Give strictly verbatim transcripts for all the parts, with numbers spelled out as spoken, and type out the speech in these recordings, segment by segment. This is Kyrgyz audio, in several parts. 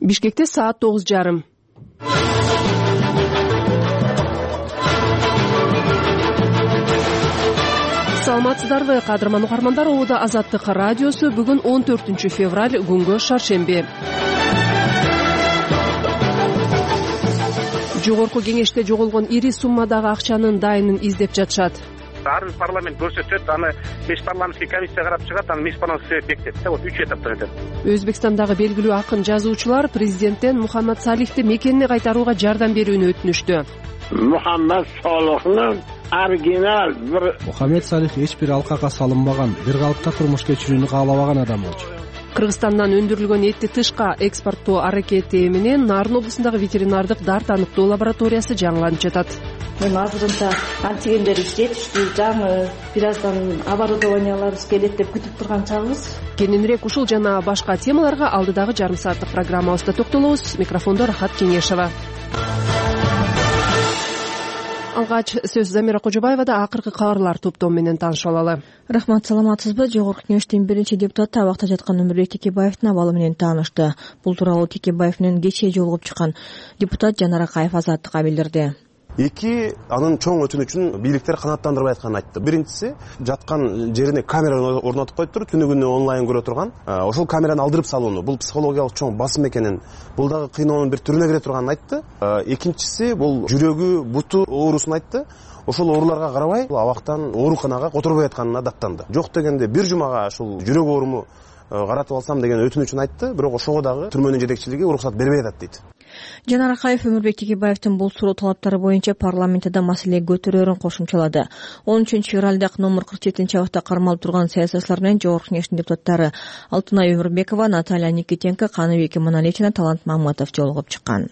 Бишкекте саат тогуз жарым. Саламатсыздарбы, кадырман угармандар. Оуда Азаттык радиосу. Бүгүн он төртүнчү февраль, күнгө шаршемби. Жогорку кеңеште жоголгон ири суммадагы акчанын дайынын издеп жатышат. Арын парламент көрсөтөт, аны меш парламенттик комиссия карап чыгат, аны меш парламент бекитет. Вот үч этаптан өтөт. Өзбекстандагы белгилүү акын жазуучулар президенттен Мухаммад Салихти мекенине кайтарууга жардам берүүнү өтүнүштү. Мухаммад Салихтин оригинал бир Мухаммад Салих эч бир алкага салынбаган, бир калыпта турмуш кечирүүнү каалабаган адам болчу. Кыргызстандан өндүрүлгөн этти тышка экспорттоо аракети менен Нарын облусундагы ветеринардык дар таныктоо лабораториясы жаңыланып жатат. Эми азырынча антигендер жетиштүү, жаңы бир аздан оборудованияларыбыз келет деп күтүп турган чагыбыз. Кененирээк ушул жана башка темаларга алдыдагы жарым сааттык программабызда токтолобуз. Микрофондо Рахат Кеңешова. Алгач сөз Замира Кожобаевада. Акыркы кабарлар топтом менен таанышып алалы. Рахмат, саламатсызбы? Жогорку кеңештин биринчи депутаты абакта жаткан Өмүрбек Текебаевдин абалы менен таанышты. Бул тууралуу Текебаев менен кечээ жолугуп чыккан депутат Жанар Акаев Азаттыкка билдирди. Эки анын чоң өтүнүчүн бийликтер канааттандырбай атканын айтты. Биринчиси, жаткан жерине камера орнотуп коюптур, түнү күнү онлайн көрө турган. Ошол камераны алдырып салууну, бул психологиялык чоң басым экенин, бул дагы кыйноонун бир түрүнө кире турганын айтты. Экинчиси, бул жүрөгү, буту оорусун айтты. Ошол ооруларга карабай, абактан ооруканага которбой атканына даттанды. Жок дегенде бир жумага ушул жүрөк ооруму каратып алсам деген өтүнүчүн айтты, бирок ошого дагы түрмөнүн жетекчилиги уруксат бербей атат дейт. Жанар Акаев Өмүрбек Текебаевдин бул суроо талаптары боюнча парламентте маселе көтөрөөрүн кошумчалады. он үчүнчү февралда номер кырк жетинчи абакта кармалып турган саясатчылар менен жогорку кеңештин депутаттары Алтынай Өмүрбекова, Наталья Никитенко, Каныбек Иманалиев жана Талант Маматов жолугуп чыккан.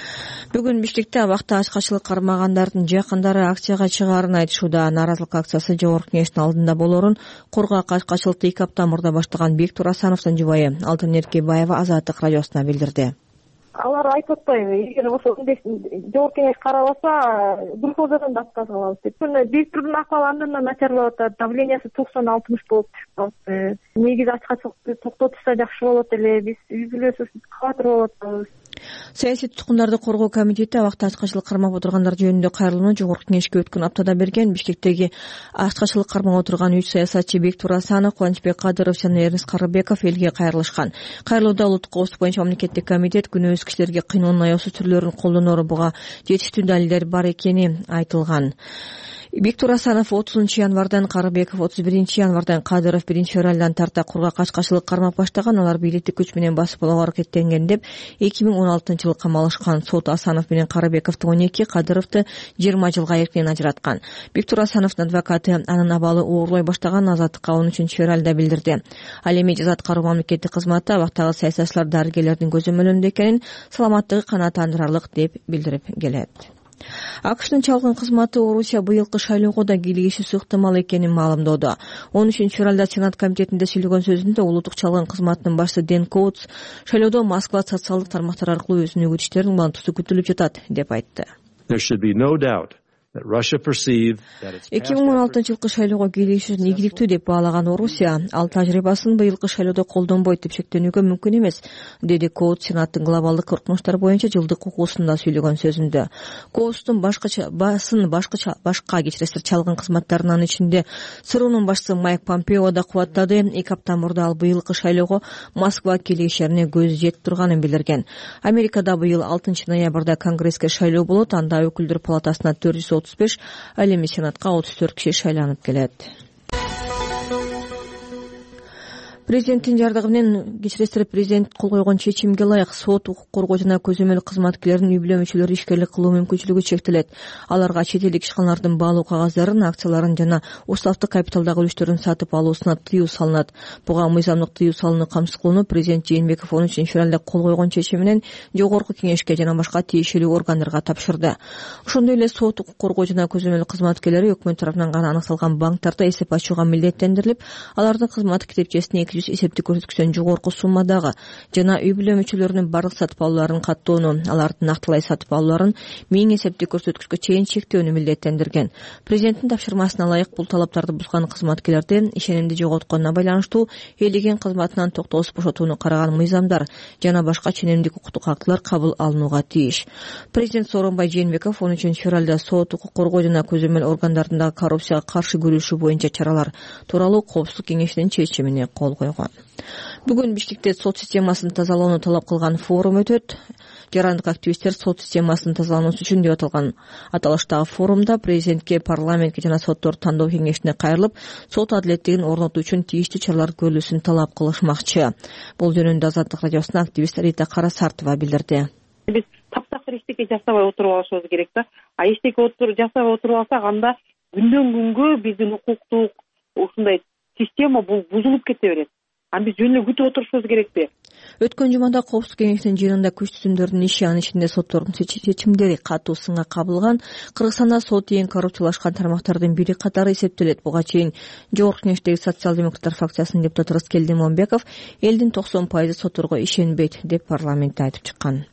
Бүгүн Бишкекте абакта ачкачылык кармагандардын жакындары акцияга чыгаарын айтышууда. Нааразылык акциясы жогорку кеңештин алдында болоорун Коргак ачкачылыкты эки апта мурда баштаган Бектур Асановдун жубайы Алтын Эркебаева Азаттык радиосуна билдирди. Алар айтып атпайбы, эгер ошол жогорку кеңеш карабаса, глюкозадан да отказ алабыз деп. Бектурдун акыбалы андан начарлап атат, давлениясы токсон алтымыш болуп чыгып калды. Негизи ачкачылыкты токтотушса жакшы болот эле, биз үй бүлөсүбүз катыр болуп атабыз. Саясий туткундарды коргоо комитети абакта ачкачылык кармап отургандар жөнүндө кайрылууну жогорку кеңешке өткөн аптада берген. Бишкектеги ачкачылык кармап отурган үч саясатчы Бектур Асанов, Кубанычбек Кадыров жана Эрнест Карыбеков элге кайрылышкан. Кайрылууда улуттук коопсуздук боюнча мамлекеттик комитет күнөөсүз кишилерге кыйноонун аяксыз түрлөрүн колдоноору буга жетиштүү далилдер бар экени айтылган. Бектур Асанов отузунчу январдан, Карыбеков отуз биринчи январдан, Кадыров биринчи февралдан тарта Кургак ачкачылык кармап баштаган. Алар бийликтик күч менен басып алууга аракеттенген деп эки миң он алтынчы жылы камалышкан. Сот Асанов менен Карыбековду он эки, Кадыровду жыйырма жылга эркинен ажыраткан. Бектур Асановдун адвокаты анын абалы оорлой баштаган Азаттыкка он үчүнчү февралда билдирди. Ал эми жаза аткаруу мамлекеттик кызматы абактагы саясатчылар дарыгерлердин көзөмөлүндө экенин, саламаттыгы канааттандырарлык деп билдирип келет. АКШнын чалгын кызматы Орусия быйылкы шайлоого да кийлигиши ыктымал экенин маалымдоодо. он үчүнчү февралда Сенат комитетинде сүйлөгөн сөзүндө улуттук чалгын кызматынын башчысы Дэн Коутс шайлоодо Москва социалдык тармактар аркылуу өзүнүн үгүтүчтөрүн улантуусу күтүлүп жатат деп айтты. эки миң он алтынчы жылкы шайлоого кийлигишин ийгиликтүү деп баалаган Орусия ал тажрыйбасын быйылкы шайлоодо колдонбойт деп шектенүүгө мүмкүн эмес, деди Коут Сенаттын глобалдык коркунучтар боюнча жылдык угуусунда сүйлөгөн сөзүндө. Коуттун башкача басын башкача башка кечиресиз чалгын кызматтарынын ичинде ЦРУнун башчысы Майк Помпео да кубаттады. эки апта мурда ал быйылкы шайлоого Москва кийлигишерине көзү жетип турганын билдирген. Америкада быйыл алтынчы ноябрда Конгресске шайлоо болот. Анда өкүлдөр палатасына төрт жүз отуз беш, ал эми Сенатка отуз төрт киши шайланып келет. Президенттин жардыгы менен кечиресиз президент кол койгон чечимге ылайык сот, укук коргоо жана көзөмөл кызматкерлеринин үй бүлө мүчөлөрү ишкерлик кылуу мүмкүнчүлүгү чектелет. Аларга чет элдик ишканалардын баалуу кагаздарын, акцияларын жана уставдык капиталдагы үлүштөрүн сатып алуусуна тыюу салынат. Буга мыйзамдык тыюу салууну камсыз кылууну президент Жээнбеков он үчүнчү февралда кол койгон чечими менен жогорку кеңешке жана башка тиешелүү органдарга тапшырды. Ошондой эле сот, укук коргоо жана көзөмөл кызматкерлери өкмөт тарабынан гана аныкталган банктарда эсеп ачууга милдеттендирилип, алардын кызмат китепчесине эки эки жүз эсептик көрсөткүчтөн жогорку суммадагы жана үй бүлө мүчөлөрүнүн бардык сатып алууларын каттоону, алардын нактылай сатып алууларын миң эсептик көрсөткүчкө чейин чектөөнү милдеттендирген. Президенттин тапшырмасына ылайык бул талаптарды бузган кызматкерлерди ишенимди жоготконуна байланыштуу ээлеген кызматынан токтоосуз бошотууну караган мыйзамдар жана башка ченемдик укуктук актылар кабыл алынууга тийиш. Президент Сооронбай Жээнбеков он үчүнчү февралда сот, укук коргоо жана көзөмөл органдарындагы коррупцияга каршы күрөшүү боюнча чаралар тууралуу коопсуздук кеңешинин чечимине кол койгон. Бүгүн Бишкекте сот системасын тазалоону талап кылган форум өтөт. Жарандык активисттер сот системасынын тазалануусу үчүн деп аталган аталыштагы форумда президентке, парламентке жана соттор тандоо кеңешине кайрылып, сот адилеттигин орнотуу үчүн тийиштүү чаралар көрүлүүсүн талап кылышмакчы. Бул жөнүндө Азаттык радиосуна активист Рита Карасартова билдирди. Биз таптакыр эчтеке жасабай отуруп алышыбыз керек да. А эчтеке жасабай отуруп алсак, анда күндөн күнгө биздин укуктук ушундай система бул бузулуп кете берет. Аны биз жөн эле күтүп отурушубуз керекпи? Өткөн жумада Коопсуздук кеңешинин жыйынында күч түзүмдөрдүн иши, анын ичинде соттордун чечимдери катуу сынга кабылган. Кыргызстанда сот эң коррупциялашкан тармактардын бири катары эсептелет. Буга чейин Жогорку Кеңештеги социал-демократтар фракциясынын депутаты Рыскелди Момбеков элдин токсон пайызы сотторго ишенбейт деп парламентте айтып чыккан.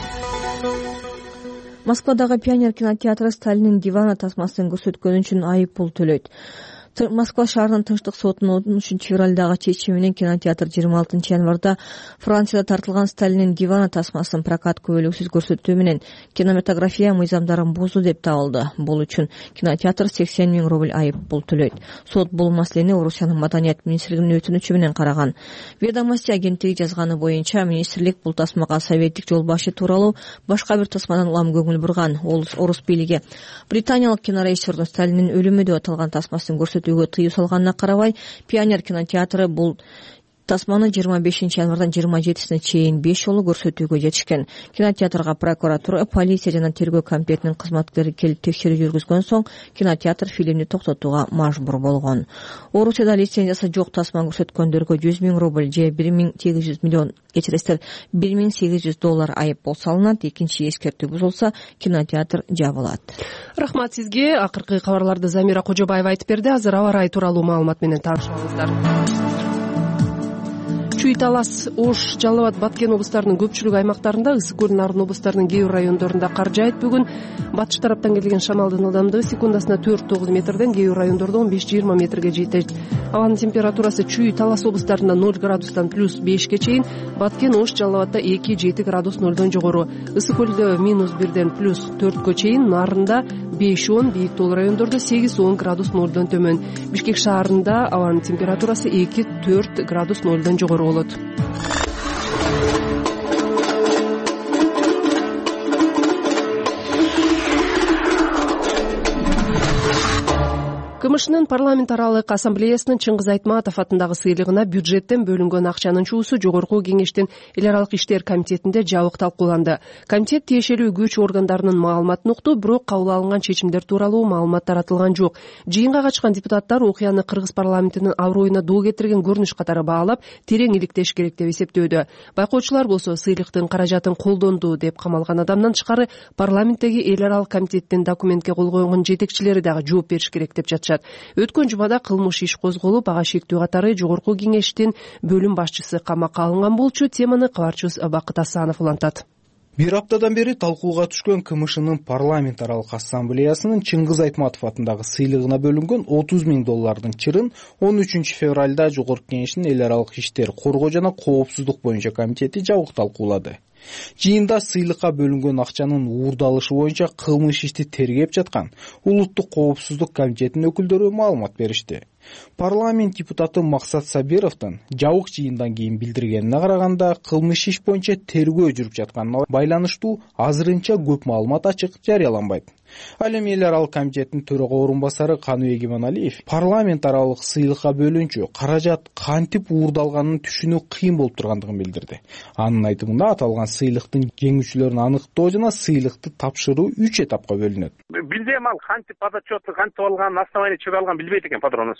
Москвадагы Пионер кинотеатры Сталиндин диваны тасмасын көрсөткөнү үчүн айып пул төлөйт. Москва шаарынын Тынчтык сотунун он үчүнчү февралдагы чечими менен кинотеатр жыйырма алтынчы январда Францияда тартылган Сталиндин диваны тасмасын прокат көбөлүксүз көрсөтүү менен кинематография мыйзамдарын бузду деп табылды. Бул үчүн кинотеатр сексен миң рубль айып пул төлөйт. Сот бул маселени Орусиянын Маданият министрлигинин өтүнүчү менен караган. Ведомости агенттиги жазганы боюнча, министрлик бул тасмага советтик жол башы тууралуу башка бир тасмадан улам көңүл бурган. Орус бийлиги британиялык кинорежиссердун Сталиндин өлүмү деп аталган тасмасын көрсөтүүгө тыюу салганына карабай, Пионер кинотеатры бул тасманы жыйырма бешинчи январдан жыйырма жетисине чейин беш жолу көрсөтүүгө жетишкен. Кинотеатрга прокуратура, полиция жана тергөө комитетинин кызматкерлери келип текшерүү жүргүзгөн соң кинотеатр фильмди токтотууга мажбур болгон. Орусияда лицензиясы жок тасма көрсөткөндөргө жүз миң рубль же бир миң сегиз жүз миллион кечиресиздер бир миң сегиз жүз доллар айып пул салынат. Экинчи эскертүү бузулса, кинотеатр жабылат. Рахмат сизге. Акыркы кабарларды Замира Кожобаева айтып берди. Азыр аба ырайы тууралуу маалымат менен таанышабыздар. Чүй, Талас, Ош, Жалал Абад, Баткен облустарынын көпчүлүк аймактарында, Ысык көл, Нарын облустарынын кээ бир райондорунда кар жаайт. Бүгүн батыш тараптан келген шамалдын ылдамдыгы секундасына төрт тогуз метрден, кээ бир райондордо он беш жыйырма метрге жетет. Абанын температурасы Чүй, Талас облустарында ноль градустан плюс бешке чейин, Баткен, Ош, Жалал Абадда эки жети градус нолдон жогору, Ысык көлдө минус бирден плюс төрткө чейин, Нарында беш он, Бийик Тол райондордо сегиз он градус нолдон төмөн. Бишкек шаарында абанын температурасы эки төрт градус нолдон жогору болот. КМШнын парламент аралык ассамблеясынын Чыңгыз Айтматов атындагы сыйлыгына бюджеттен бөлүнгөн акчанын чуусу Жогорку Кеңештин эл аралык иштер комитетинде жабык талкууланды. Комитет тиешелүү күч органдарынын маалыматын укту, бирок кабыл алынган чечимдер тууралуу маалымат таратылган жок. Жыйынга катышкан депутаттар окуяны Кыргыз парламентинин аброюна доо кетирген көрүнүш катары баалап, терең иликтеш керек деп эсептөөдө. Байкоочулар болсо сыйлыктын каражатын колдонду деп камалган адамдан тышкары парламенттеги эл аралык комитеттин документке кол койгон жетекчилери дагы жооп бериш керек деп жатышат. Өткөн жумада кылмыш иш козголуп, ага шектүү катары Жогорку Кеңештин бөлүм башчысы камакка алынган болчу. Теманы кабарчыбыз Бакыт Асанов улантат. Бир аптадан бери талкууга түшкөн КМШнын парламент аралык ассамблеясынын Чыңгыз Айтматов атындагы сыйлыгына бөлүнгөн отуз миң доллардын чырын он үчүнчү февралда Жогорку Кеңештин эл аралык иштер, коргоо жана коопсуздук боюнча комитети жабык талкуулады. Жыйында сыйлыкка бөлүнгөн акчанын уурдалышы боюнча кылмыш ишти тергеп жаткан Улуттук коопсуздук комитетинин өкүлдөрү маалымат беришти. Парламент депутаты Максат Сабировдун жабык жыйындан кийин билдиргенине караганда, кылмыш иш боюнча тергөө жүрүп жатканына байланыштуу азырынча көп маалымат ачык жарыяланбайт. Ал эми эл аралык комитеттин төрага орун басары Каныбек Иманалиев парламент аралык сыйлыкка бөлүнчү каражат кантип уурдалганын түшүнүү кыйын болуп тургандыгын билдирди. Анын айтымында аталган сыйлыктын жеңүүчүлөрүн аныктоо жана сыйлыкты тапшыруу үч этапка бөлүнөт. Билбейм, ал кантип подотчеты кантип алган, основание чыга алган билбейт экен патронусу.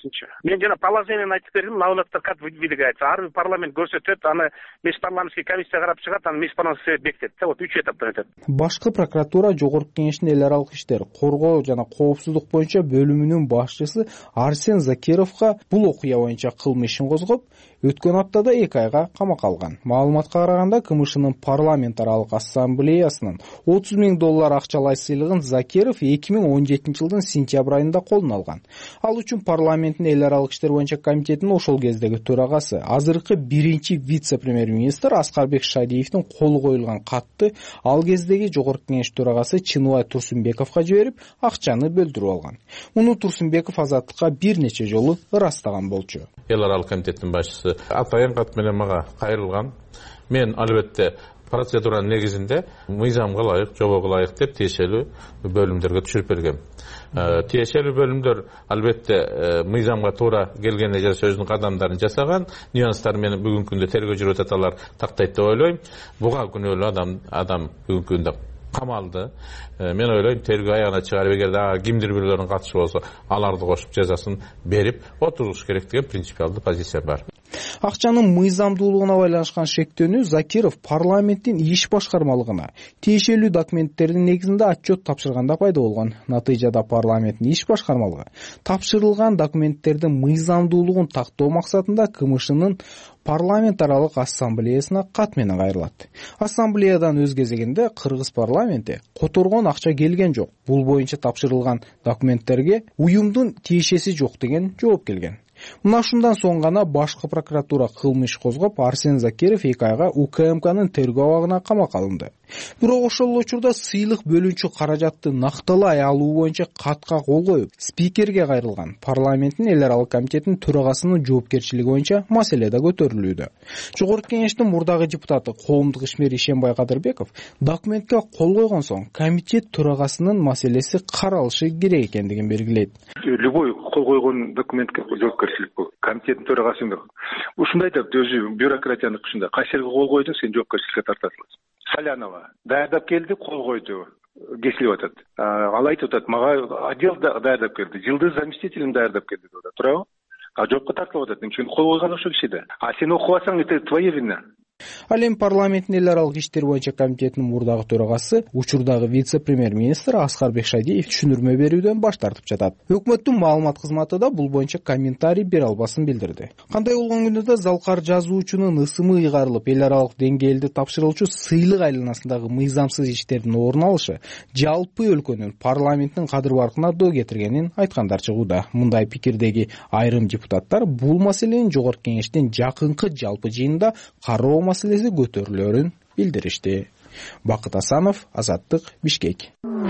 бешинчи. Мен жана положениени айтып бердим, наблюдатель как выдвигается. Ар бир парламент көрсөтөт, аны межпарламентский комиссия карап чыгат, аны межпарламентский совет бекитет. Вот үч этаптан өтөт. Башкы прокуратура Жогорку Кеңештин эл аралык иштер, коргоо жана коопсуздук боюнча бөлүмүнүн башчысы Арсен Закировго бул окуя боюнча кылмыш ишин козгоп, өткөн аптада эки айга камакка алган. Маалыматка караганда, КМШнын парламент аралык ассамблеясынын отуз миң доллар акчалай сыйлыгын Закиров эки миң он жетинчи жылдын сентябрь айында колуна алган. Ал үчүн парламенттин эл аралык иштер боюнча комитетинин ошол кездеги төрагасы, азыркы биринчи вице-премьер-министр Аскарбек Шадиевдин колу коюлган катты ал кездеги Жогорку Кеңеш төрагасы Чыныбай Турсунбековго жиберип, акчаны бөлдүрүп алган. Муну Турсунбеков Азаттыкка бир нече жолу ырастаган болчу. Эл аралык комитеттин башчысы атайын кат менен мага кайрылган. Мен албетте процедуранын негизинде мыйзамга ылайык, жобого ылайык деп тиешелүү бөлүмдөргө түшүрүп бергем. Тиешелүү бөлүмдөр албетте мыйзамга туура келгенде же сөзүнүн кадамдарын жасаган, нюанстар менен бүгүнкү күндө тергөө жүрүп атат, алар тактайт деп ойлойм. Буга күнөөлүү адам адам бүгүнкү күндө камалды. Мен ойлойм, тергөө аягына чыгарып, эгерде кимдир бирлеринин катышы болсо, аларды кошуп жазасын берип отургуш керек деген принципиалдуу позиция бар. Акчанын мыйзамдуулугуна байланышкан шектөөнү Закиров парламенттин иш башкармалыгына тиешелүү документтердин негизинде отчет тапшырганда пайда болгон. Натыйжада парламенттин иш башкармалыгы тапшырылган документтердин мыйзамдуулугун тактоо максатында КМШнын парламент аралык ассамблеясына кат менен кайрылат. Ассамблеядан өз кезегинде Кыргыз парламенти которгон акча келген жок, бул боюнча тапшырылган документтерге уюмдун тиешеси жок деген жооп келген. Мына ушундан соң гана башкы прокуратура кылмыш козгоп, Арсен Закиров эки айга УКМКнын тергөө абагына камакка алынды. Бирок ошол учурда сыйлык бөлүнчү каражатты накталай алуу боюнча катка кол коюп, спикерге кайрылган парламенттин эл аралык комитетинин төрагасынын жоопкерчилиги боюнча маселе да көтөрүлүүдө. Жогорку Кеңештин мурдагы депутаты коомдук ишмер Ишенбай Кадырбеков документке кол койгон соң комитет төрагасынын маселеси каралышы керек экендигин белгилейт. Любой кол койгон документке жоопкерчилик бул. Комитеттин төрагасы ушундай деп өзү бюрократиянын ушундай кайсы кол койдуң, сен жоопкерчиликке тартасың. Салянова даярдап келди, кол койду, кесилип атат. Ал айтып атат, мага отдел даярдап келди, жылдыз заместителим даярдап келди деп атат. Туурабы? А жоопко тартылып атат. Чын кол койгон ошол кишиде. А сен окубасаң, это твоя вина. Ал эми парламенттин эл аралык иштер боюнча комитетинин мурдагы төрагасы, учурдагы вице-премьер-министр Аскарбек Шадиев түшүндүрмө берүүдөн баш тартып жатат. Өкмөттүн маалымат кызматы да бул боюнча комментарий бере албасын билдирди. Кандай болгон күндө да залкар жазуучунун ысымы ыйгарылып, эл аралык деңгээлде тапшырылчу сыйлык айланасындагы мыйзамсыз иштердин орун алышы жалпы өлкөнүн парламенттин кадыр баркына доо кетиргенин айткандар чыгууда. Мындай пикирдеги айрым депутаттар бул маселени Жогорку Кеңештин жакынкы жалпы жыйынында кароо маселеси көтөрүлөрүн билдиришти. Бакыт Асанов, Азаттык, Бишкек.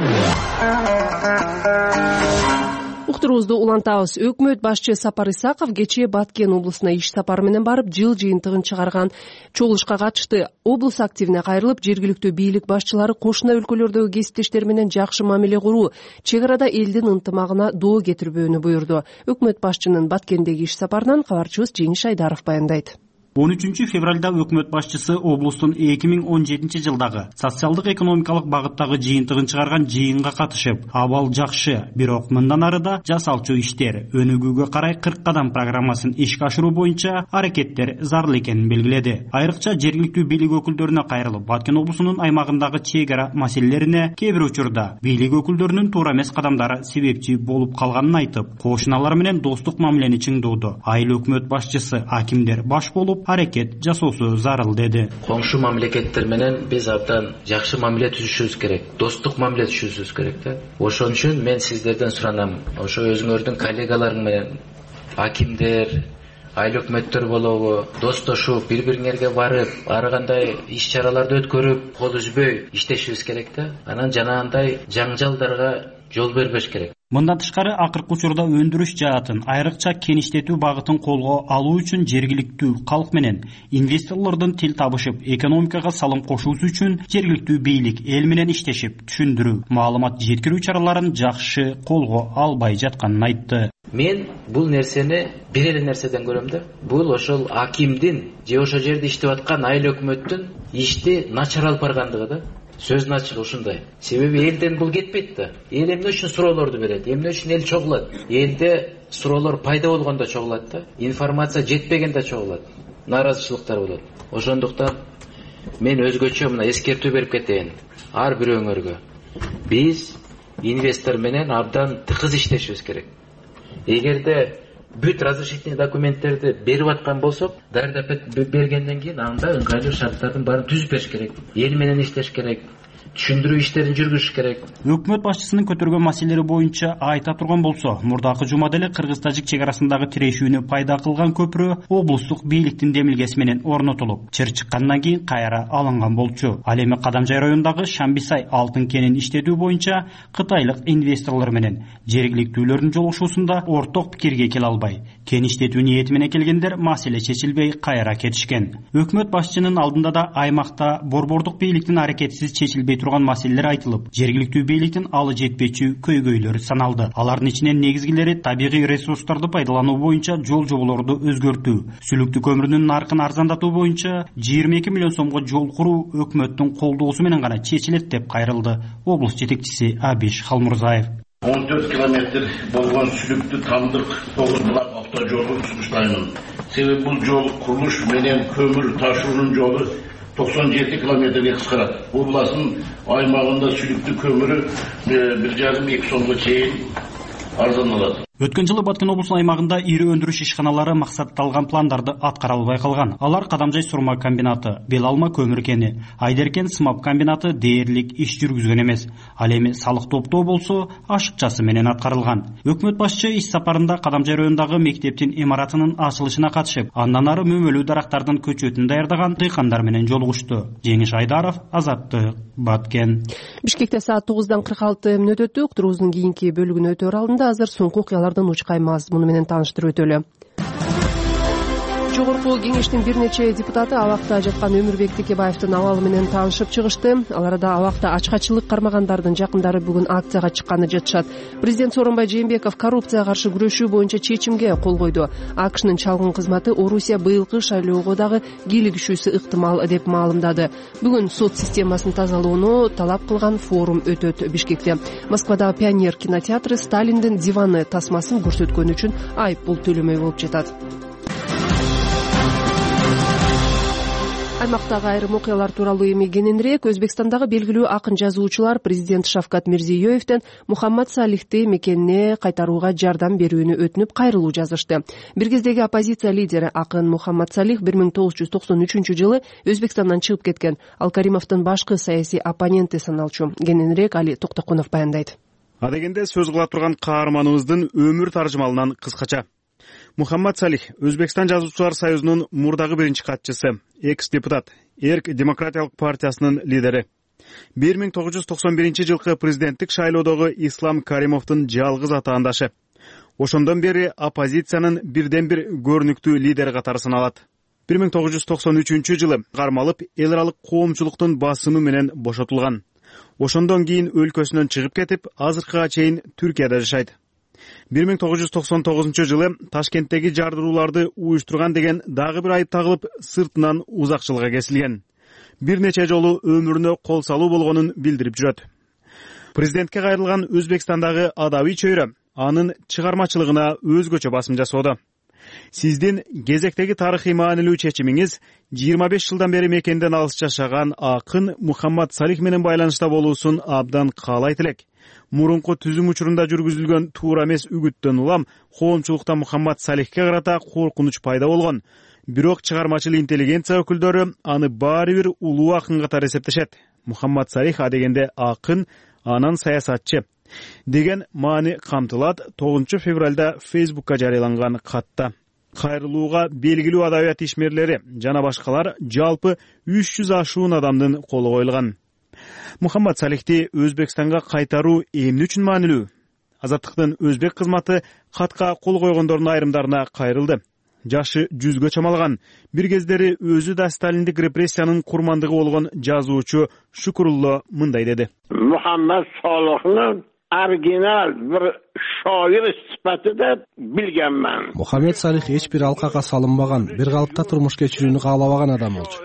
Уктурубузду улантабыз. Өкмөт башчы Сапар Исаков кечээ Баткен облусуна иш сапары менен барып, жыл жыйынтыгын чыгарган чогулушка катышты. Облус активине кайрылып, жергиликтүү бийлик башчылары кошуна өлкөлөрдөгү кесиптештер менен жакшы мамиле куруу, чек арада элдин ынтымагына доо кетирбөөнү буйрду. Өкмөт башчынын Баткендеги иш сапарынан кабарчыбыз Жеңиш Айдаров баяндайт. он үчүнчү февралда өкмөт башчысы облустун эки миң он жетинчи жылдагы социалдык экономикалык багыттагы жыйынтыгын чыгарган жыйынга катышып, абал жакшы, бирок мындан арыда жасалчу иштер, өнүгүүгө карай кырк кадам программасын ишке ашыруу боюнча аракеттер зарыл экенин белгиледи. Айрыкча жергиликтүү бийлик өкүлдөрүнө кайрылып, Баткен облусунун аймагындагы чек ара маселелерине кээ бир учурда бийлик өкүлдөрүнүн туура эмес кадамдары себепчи болуп калганын айтып, кошуналар менен достук мамилени чыңдоодо айыл өкмөт башчысы акимдер баш болуп аракет жасоосу зарыл деди. Коңшу мамлекеттер менен биз абдан жакшы мамиле түзүшүбүз керек, достук мамиле түзүшүбүз керек да. Ошон үчүн мен сиздерден суранам, ошо өзүңөрдүн коллегаларың менен акимдер, айыл өкмөттөр болобу, достошуп, бири-бириңерге барып, ар кандай иш чараларды өткөрүп, кол үзбөй иштешибиз керек да. Анан жанагындай жаңжалдарга жол бербеш керек. Мындан тышкары акыркы учурда өндүрүш жаатын, айрыкча кеништетүү багытын колго алуу үчүн жергиликтүү калк менен инвесторлордун тил табышып, экономикага салым кошуусу үчүн жергиликтүү бийлик эл менен иштешип, түшүндүрүү, маалымат жеткирүү чараларын жакшы колго албай жатканын айтты. Мен бул нерсени бир эле нерседен көрөм да. Бул ошол акимдин же ошол жерде иштеп аткан айыл өкмөттүн ишти начар алып баргандыгы да. сөздүн ачыгы ушундай. Себеби элден бул кетпейт да. Эл эмне үчүн суроолорду берет, эмне үчүн эл чогулат? Элде суроолор пайда болгондо чогулат да, информация жетпегенде чогулат, нааразычылыктар болот. Ошондуктан мен өзгөчө мына эскертүү берип кетейин ар бирөөңөргө. Биз инвестор менен абдан тыгыз иштешибиз керек. Эгерде бүт разрешительный документтерди берип аткан болсок, даярдап бергенден кийин анда ыңгайлуу шарттардын баарын түзүп бериш керек. Эл менен иштеш керек, түшүндүрүү иштерин жүргүзүш керек. Өкмөт башчысынын көтөргөн маселелери боюнча айта турган болсо, мурдакы жумада эле Кыргыз-Тажик чек арасындагы тирешүүнү пайда кылган көпүрө облустук бийликтин демилгеси менен орнотулуп, чыр чыккандан кийин кайра алынган болчу. Ал эми Кадамжай районундагы Шамбисай алтын кенин иштетүү боюнча кытайлык инвесторлор менен жергиликтүүлөрдүн жолугушуусунда орток пикирге келе албай, кен иштетүү ниети менен келгендер маселе чечилбей кайра кетишкен. Өкмөт башчынын алдында да аймакта борбордук бийликтин аракетсиз чечилбей турган маселелер айтылып, жергиликтүү бийликтин алы жетпечү көйгөйлөрү саналды. Алардын ичинен негизгилери табигый ресурстарды пайдалануу боюнча жол жоболорду өзгөртүү, сүлүктүү көмүрүнүн наркын арзандатуу боюнча жыйырма эки миллион сомго жол куруу өкмөттүн колдоосу менен гана чечилет деп кайрылды облус жетекчиси Абиш Халмурзаев. он төрт километр болгон сүлүктүү тамдык тогуз булак автожолун сунуштаймын. Себеби бул жол курулуш менен көмүр ташуунун жолу токсон жети километрге кыскарат. Областын аймагында сүлүктүү көмүрү бир жарым эки сомго чейин арзандалат. Өткөн жылы Баткен облусунун аймагында ири өндүрүш ишканалары максатталган пландарды аткара албай калган. Алар Кадамжай сурма комбинаты, Белалма көмүр кени, Айдеркен сымап комбинаты дээрлик иш жүргүзгөн эмес. Ал эми салык топтоо болсо ашыкчасы менен аткарылган. Өкмөт башчы иш сапарында Кадамжай районундагы мектептин имаратынын ачылышына катышып, андан ары мөмөлүү дарактардын көчөтүн даярдаган дыйкандар менен жолугушту. Жеңиш Айдаров, Азаттык, Баткен. Бишкекте саат тогуздан кырк алты мүнөт өттү. Уктуруубуздун кийинки бөлүгүнө өтөр алдында азыр соңку окуялардын учкай мазмуну менен тааныштырып өтөлү. Жогорку кеңештин бир нече депутаты абакта жаткан Өмүрбек Текебаевдин абалы менен таанышып чыгышты. Аларда абакта ачкачылык кармагандардын жакындары бүгүн акцияга чыкканы жатышат. Президент Сооронбай Жээнбеков коррупцияга каршы күрөшүү боюнча чечимге кол койду. АКШнын чалгын кызматы Орусия быйылкы шайлоого дагы кийлигишүүсү ыктымал деп маалымдады. Бүгүн сот системасын тазалоону талап кылган форум өтөт Бишкекте. Москвадагы Пионер кинотеатры Сталиндин диваны тасмасын көрсөткөн үчүн айып пул төлөмөй болуп жатат. Аймактагы айрым окуялар тууралуу эми кененирээк. Өзбекстандагы белгилүү акын жазуучулар президент Шавкат Мирзиёевден Мухаммад Салихти мекенине кайтарууга жардам берүүнү өтүнүп кайрылуу жазышты. Бир кездеги оппозиция лидери акын Мухаммад Салих бир миң тогуз жүз токсон үчүнчү жылы Өзбекстандан чыгып кеткен. Ал Каримовдун башкы саясий оппоненти саналчу. Кененирээк Али Токтокунов баяндайт. Адегенде сөз кыла турган каарманыбыздын өмүр таржымалынан кыскача. Мухаммад Салих Өзбекстан жазуучулар союзунун мурдагы биринчи катчысы, экс-депутат, Эрк демократиялык партиясынын лидери. бир миң тогуз жүз токсон биринчи жылкы президенттик шайлоодогу Ислам Каримовдун жалгыз атаандашы. Ошондон бери оппозициянын бирден бир көрүнүктүү лидери катары саналат. бир миң тогуз жүз токсон үчүнчү жылы кармалып, эл аралык коомчулуктун басымы менен бошотулган. Ошондон кийин өлкөсүнөн чыгып кетип, азыркыга чейин Түркияда жашайт. бир миң тогуз жүз токсон тогузунчу жылы Ташкенттеги жардырууларды уюштурган деген дагы бир айып тагылып, сыртынан узакчылыкка кесилген. Бир нече жолу өмүрүнө кол салуу болгонун билдирип жүрөт. Президентке кайрылган Өзбекстандагы адабий чөйрө анын чыгармачылыгына өзгөчө басым жасоодо. Сиздин кезектеги тарыхый маанилүү чечимиңиз жыйырма беш жылдан бери мекенден алыс жашаган акын Мухаммад Салих менен байланышта болуусун абдан каалайт элек. Мурунку түзүм учурунда жүргүзүлгөн туура эмес үгүттөн улам коомчулукта Мухаммад Салихке карата коркунуч пайда болгон. Бирок чыгармачыл интеллигенция өкүлдөрү аны баары бир улуу акын катары эсептешет. Мухаммад Салих адегенде акын, анан саясатчы деген маани камтылат тогузунчу февралда Фейсбукка жарыяланган катта. Кайрылууга белгилүү адабият ишмерлери жана башкалар жалпы үч жүз ашуун адамдын колу коюлган. Мухаммад Салихти Өзбекстанга кайтаруу эмне үчүн маанилүү? Азаттыктын өзбек кызматы катка кол койгондордун айрымдарына кайрылды. Жашы жүзгө чамалган, бир кездери өзү да сталиндик репрессиянын курмандыгы болгон жазуучу Шукурулло мындай деди. Мухаммад Салихни оригинал бир шоир сипатында билгенмин. Мухаммад Салих эч бир алкага салынбаган, бир калыпта турмуш кечирүүнү каалабаган адам болчу.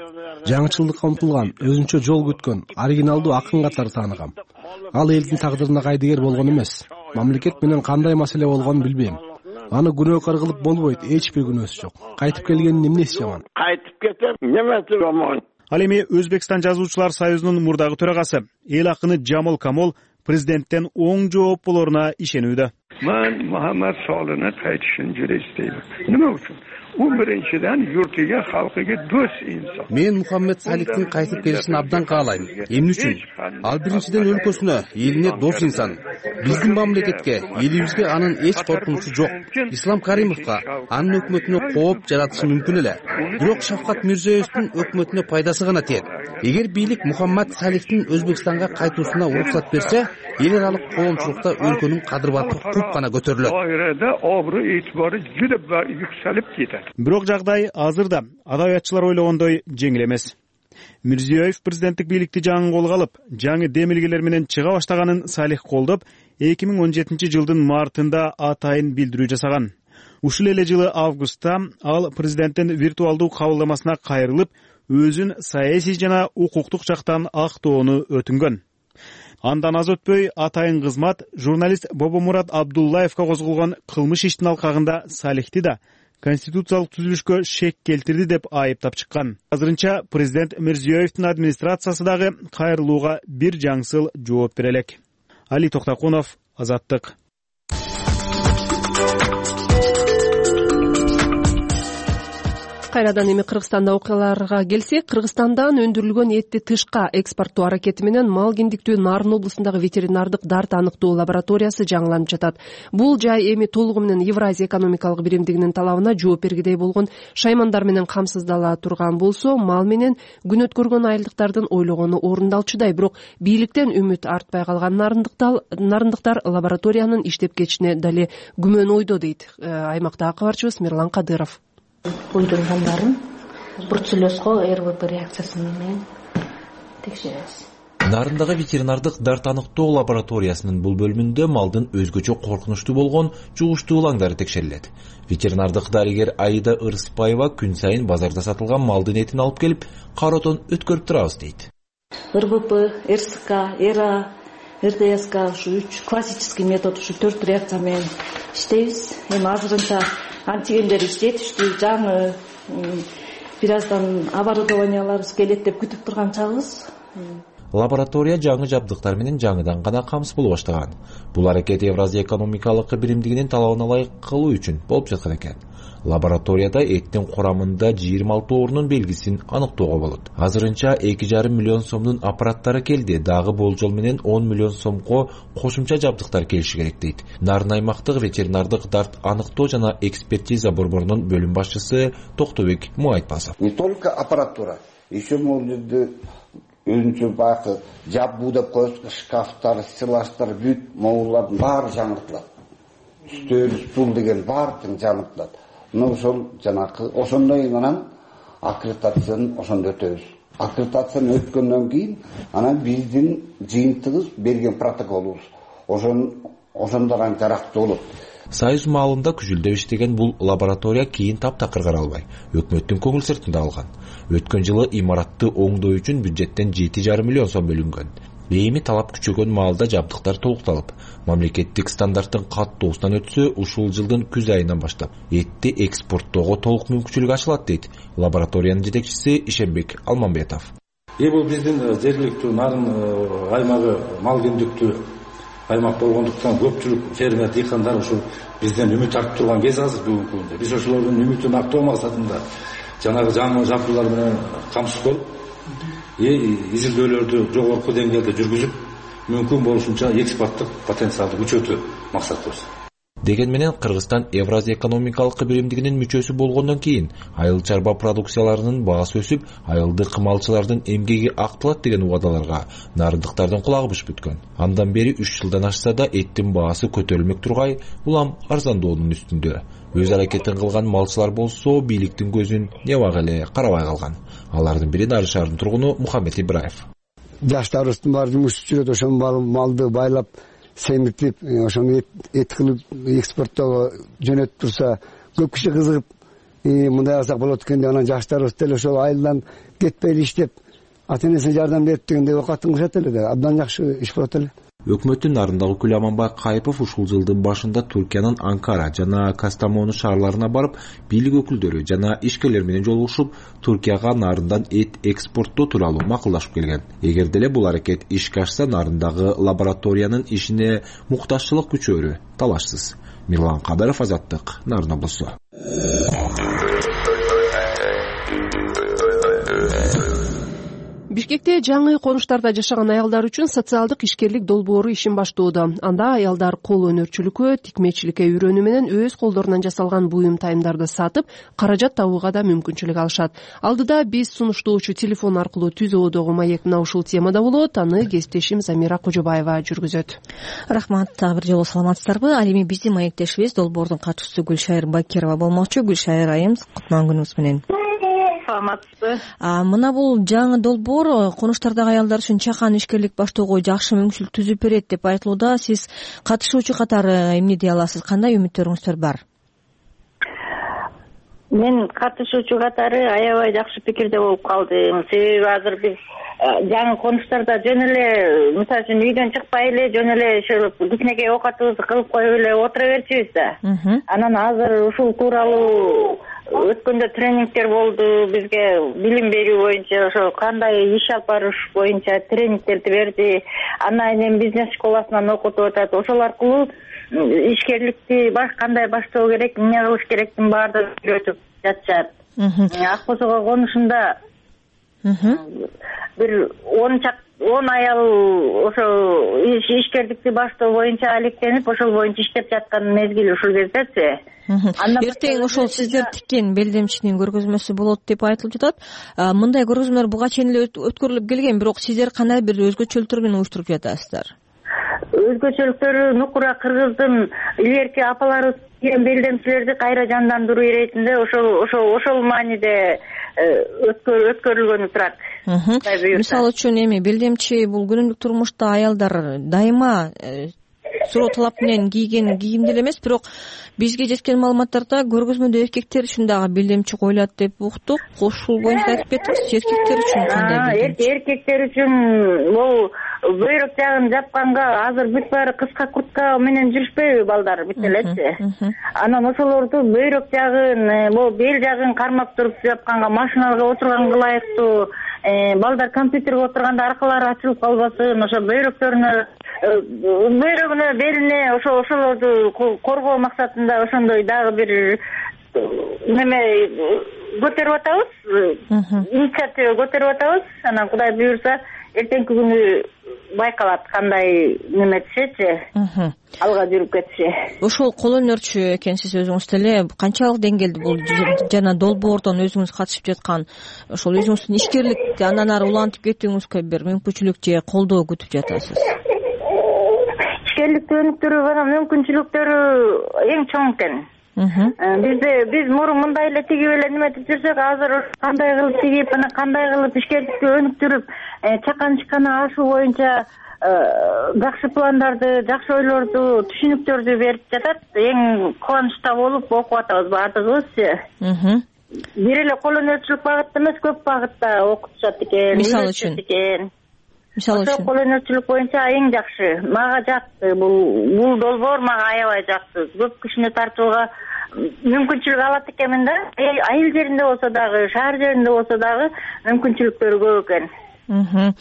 жаңычылдыкка умтулган, өзүнчө жол күткөн оригиналдуу акын катары тааныгам. Ал элдин тагдырына кайдыгер болгон эмес. Мамлекет менен кандай маселе болгонун билбейм. Аны күнөөкөр кылып болбойт, эч бир күнөөсү жок. Кайтып келгенин эмнеси жаман? Кайтып кетем, немеси жаман? Ал эми Өзбекстан жазуучулар союзунун мурдагы төрагасы эл акыны Жамол Камол президенттен оң жооп болоруна ишенүүдө. Мен Muhammed Salih'e qaytishini juda istayman. Nima uchun? U birinchidan yurtiga, xalqiga do'st inson. Men Muhammed Salih'in qaytib kelishini abdan kaalayм. Эмне үчүн? Ал биринчиден өлкөсүнө, элине дос инсан. Биздин мамлекетке, элибизге анын эч коркунучу жок. Ислам Каримовго, анын өкмөтүнө кооп жаратышы мүмкүн эле. Бирок Шавкат Мирзиёевдин өкмөтүнө пайдасы гана тиет. Эгер бийлик Muhammed Salih'ин Өзбекстанга кайтуусуна уруксат берсе, эл аралык коомчулукта өлкөнүн кадыр-баты куп гана көтөрүлөт. Dairede obro itibarı juda yükselip gider. Бирок жагдай азыр да адабиятчылар ойлогондой жеңил эмес. Мирзиёев президенттик бийликти жаңы колго алып, жаңы демилгелер менен чыга баштаганын Салих колдоп, эки миң он жетинчи жылдын мартында атайын билдирүү жасаган. Ушул эле жылы августта ал президенттин виртуалдуу кабылдамасына кайрылып, өзүн саясий жана укуктук жактан актоону өтүнгөн. Андан аз өтпөй атайын кызмат журналист Бобомурат Абдуллаевга козголгон кылмыш иштин алкагында Салихти да конституциялык түзүлүшкө шек келтирди деп айыптап чыккан. Азырынча президент Мирзиёевдин администрациясы дагы кайрылууга бир жаңсыл жооп бере элек. Али Токтакунов, Азаттык. Кайрадан эми Кыргызстанда окуяларга келсек, Кыргызстандан өндүрүлгөн этти тышка экспорттоо аракети менен мал киндиктүү Нарын облусундагы ветеринардык дарт аныктоо лабораториясы жаңыланып жатат. Бул жай эми толугу менен Евразия экономикалык биримдигинин талабына жооп бергидей болгон шаймандар менен камсыздала турган болсо, мал менен күн өткөргөн айылдыктардын ойлогону орундалчудай, бирок бийликтен үмүт артпай калган нарындыктар лабораториянын иштеп кетишине дале күмөн ойдо, дейт аймактагы кабарчыбыз Мирлан Кадыров. Уйдургандарын бруцеллезго эр вэ пэ реакциясы менен текшеребиз. Нарындагы ветеринардык дарт аныктоо лабораториясынын бул бөлүмүндө малдын өзгөчө коркунучтуу болгон жугуштуулаңдары текшерилет. Ветеринардык дарыгер Аида Ырыспаева күн сайын базарда сатылган малдын этин алып келип, кароодон өткөрүп турабыз дейт. эр вэ пэ, эр эс ка, эр а, эр дэ эс ка ушу үч классический метод, ушу төрт реакция менен иштейбиз. Эми азырынча антигендер иштетиштүү, жаңы бир аздан оборудованияларыбыз келет деп күтүп турган чагыбыз. Лаборатория жаңы жабдыктар менен жаңыдан гана камсыз боло баштаган. Бул аракет Евразия экономикалык биримдигинин талабына ылайык кылуу үчүн болуп жаткан экен. Лабораторияда эттин курамында жыйырма алты оорунун белгисин аныктоого болот. Азырынча эки жарым миллион сомдун аппараттары келди, дагы болжол менен он миллион сомго кошумча жабдыктар келиши керек, дейт Нарын аймактык ветеринардык дарт аныктоо жана экспертиза борборунун бөлүм башчысы Токтобек Муайтпасов. Не только аппаратура, еще может өзүнчө бакы жабуу деп коебуз, шкафтар, стеллаждар, бүт моулардын баары жаңыртылат. Үстөл, стул деген баардыгы жаңыртылат. Мына ошол жанакы ошондой менен аккредитацияны ошондо өтөбүз. Аккредитацияны өткөндөн кийин анан биздин жыйынтыгыбыз берген протоколубуз ошон ошондон жарактуу болот. Союз маалында күжүлдөп иштеген бул лаборатория кийин таптакыр каралбай, өкмөттүн көңүл сыртында калган. Өткөн жылы имаратты оңдоо үчүн бюджеттен жети жарым миллион сом бөлүнгөн. Эми талап күчөгөн маалда жабдыктар толукталып, мамлекеттик стандарттын каттоосунан өтсө, ушул жылдын күз айынан баштап этти экспорттоого толук мүмкүнчүлүк ачылат, дейт лабораториянын жетекчиси Ишенбек Алмамбетов. Э бул биздин жергиликтүү Нарын аймагы мал киндиктүү аймак болгондуктан көпчүлүк фермер дыйкандар ушул бизден үмүт артып турган кез азыр бүгүнкү күндө. Биз ошолордун үмүтүн актоо максатында жанагы жаңы жабдуулар менен камсыз болуп, изилдөөлөрдү жогорку деңгээлде жүргүзүп, мүмкүн болушунча экспорттук потенциалды күчөтүү максатыбыз. Деген менен Кыргызстан Евразия экономикалык биримдигинин мүчөсү болгондон кийин айыл чарба продукцияларынын баасы өсүп, айылдык малчылардын эмгеги актылат деген убадаларга нарындыктардын кулагы быш бүткөн. Андан бери үч жылдан ашса да эттин баасы көтөрүлмөк тургай, улам арзандоонун үстүндө. Өз аракетин кылган малчылар болсо бийликтин көзүн небак эле карабай калган. Алардын бири Нары шаарынын тургуну Мухаммед Ибраев. Жаштарыбыздын баары жумуш жүрөт, ошол малды байлап семиртип, ошону эт кылып экспорттоого жөнөтүп турса, көп киши кызыгып, мындай алсак болот экен деп, анан жаштарыбыз деле ошол айылдан кетпейли иштеп ата энесине жардам берип дегендей оокатын кылышат эле да абдан жакшы иш болот эле. Өкмөттүн нарында Гүл Аманбай Кайыпов ушул жылдын башында Туркиянын Анкара жана Кастамону шаарларына барып, бийлик өкүлдөрү жана ишкерлер менен жолугушуп, Туркияга нарындан эт экспорттоо тууралуу макулдашып келген. Эгер деле бул аракет ишке ашса, нарындагы лабораториянын ишине муктажчылык күчөөрү талашсыз. Мирлан Кадыров, Азаттык, Нарын облусу. Бишкекте жаңы конуштарда жашаган аялдар үчүн социалдык ишкерлик долбоору ишин баштоодо. Анда аялдар кол өнөрчүлүккө, тикмечиликке үйрөнүү менен өз колдорунан жасалган буюм тайымдарды сатып, каражат табууга да мүмкүнчүлүк алышат. Алдыда биз сунуштоочу телефон аркылуу түзөөдөгү маек мына ушул темада болот. Аны кесиптешим Замира Кожобаева жүргүзөт. Рахмат, бир жолу саламатсыздарбы? Ал эми биздин маектешибиз долбоордун катчысы Гүлшайыр Бакирова болмокчу. Гүлшайыр айым, кутман күнүңүз менен. Саламатсызбы? Мына бул жаңы долбоор конуштардагы аялдар үчүн чакан ишкерлик баштоого жакшы мүмкүнчүлүк түзүп берет деп айтылууда. Сиз катышуучу катары эмне дей аласыз? Кандай үмүттөрүңүздөр бар? Мен катышуучу катары аябай жакшы пикирде болуп калдым. Себеби азыр биз жаңы конуштарда жөн эле, мисалы үчүн үйдөн чыкпай эле, жөн эле ошол кичинекей оокатыбызды кылып коюп эле отура берчүбүз да. Анан азыр ушул тууралуу өткөндө тренингдер болду, бизге билим берүү боюнча, ошо кандай иш алып барыш боюнча тренингдерди берди. Андан кийин бизнес школасынан окутуп атат. Ошол аркылуу ишкерликти баш кандай баштоо керек, эмне кылыш керектин баардыгын үйрөтүп жатышат. Ак Косого конушунда бир он он аял ошо ишкерликти баштоо боюнча алектенип, ошол боюнча иштеп жаткан мезгили ушул кездечи. Эртең ошол сиздер тиккен белдемчинин көргөзмөсү болот деп айтылып жатат. Мындай көргөзмөлөр буга чейин эле өткөрүлүп келген, бирок сиздер кандай бир өзгөчөлүктөр менен уюштуруп жатасыздар? Өзгөчөлүктөрү Нукура Кыргыздын илгерки апалары кийген белдемчилерди кайра жандандыруу иретинде ошол ошол ошол мааниде өткөрүлгөнү турат. Мисалы үчүн эми белдемчи бул күнүмдүк турмушта аялдар дайыма суроо талап менен кийген кийимди эле эмес, бирок бизге жеткен маалыматтарда көргөзмөдө эркектер үчүн дагы белдемчи коюлат деп уктук. Ошол боюнча айтып кеттиңиз, эркектер үчүн кандай белдемчи? Эркектер үчүн бул бөйрөк жагын жапканга азыр бүт баары кыска куртка менен жүрүшпөйбү балдар бүт элечи. Анан ошолорду бөйрөк жагын, бул бел жагын кармап туруп жапканга, машиналарга отурганга ылайыктуу, балдар компьютерге отурганда аркалары ачылып калбасын, ошо бөйрөктөрүнө, бөйрөгүнө, белине ошо ошолорду коргоо максатында ошондой дагы бир неме көтөрүп атабыз, инициатива көтөрүп атабыз. Анан Кудай буйрса эртеңки күнү байкалат кандай неметишечи, алга жүрүп кетиши. Ошол кол өнөрчү экенсиз өзүңүз деле, канчалык деңгээлде бул жана долбоордон өзүңүз катышып жаткан ошол өзүңүздүн ишкерлик андан ары улантып кетүүңүзгө бир мүмкүнчүлүк же колдоо күтүп жатасыз? Ишкерлик өнүктүрүү менен мүмкүнчүлүктөрү эң чоң экен. Бизде биз мурун мындай эле тигип эле неметип жүрсөк, азыр кандай кылып тигип, анан кандай кылып ишкерликти өнүктүрүп, чакан чыкканы ашуу боюнча жакшы пландарды, жакшы ойлорду, түшүнүктөрдү берип жатат. Эң кубанычта болуп окуп атабыз баардыгыбыз. Бир эле кол өнөрчүлүк багытта эмес, көп багытта окутушат экен. Мисалы үчүн Мисалы үчүн кол өнөрчүлүк боюнча эң жакшы. Мага жакты бул бул долбоор, мага аябай жакты. Көп кишини тартууга мүмкүнчүлүк алат экенмин да. Айыл жеринде болсо дагы, шаар жеринде болсо дагы мүмкүнчүлүктөрү көп экен.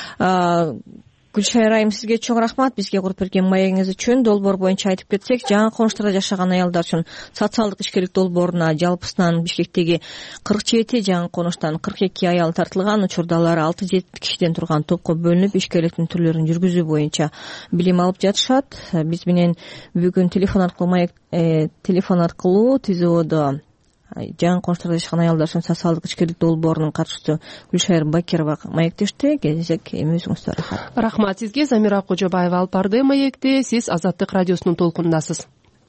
Гүлшайыр айым, сизге чоң рахмат бизге куруп берген маегиңиз үчүн. Долбоор боюнча айтып кетсек, жаңы конуштарда жашаган аялдар үчүн социалдык ишкерлик долбооруна жалпысынан Бишкектеги кырк жети жаңы конуштан кырк эки аял тартылган. Учурда алар алты жети кишиден турган топко бөлүнүп, ишкерликтин түрлөрүн жүргүзүү боюнча билим алып жатышат. Биз менен бүгүн телефон аркылуу маек телефон аркылуу түзөөдө жаңы конуштарда жашаган аялдар үчүн социалдык ишкерлик долбоорунун катчысы Гүлшайыр Бакирова маектешти. Келсек, эми өзүңүздөр рахмат. Рахмат сизге. Замира Кожобаева алып барды маекти. Сиз Азаттык радиосунун толкунундасыз.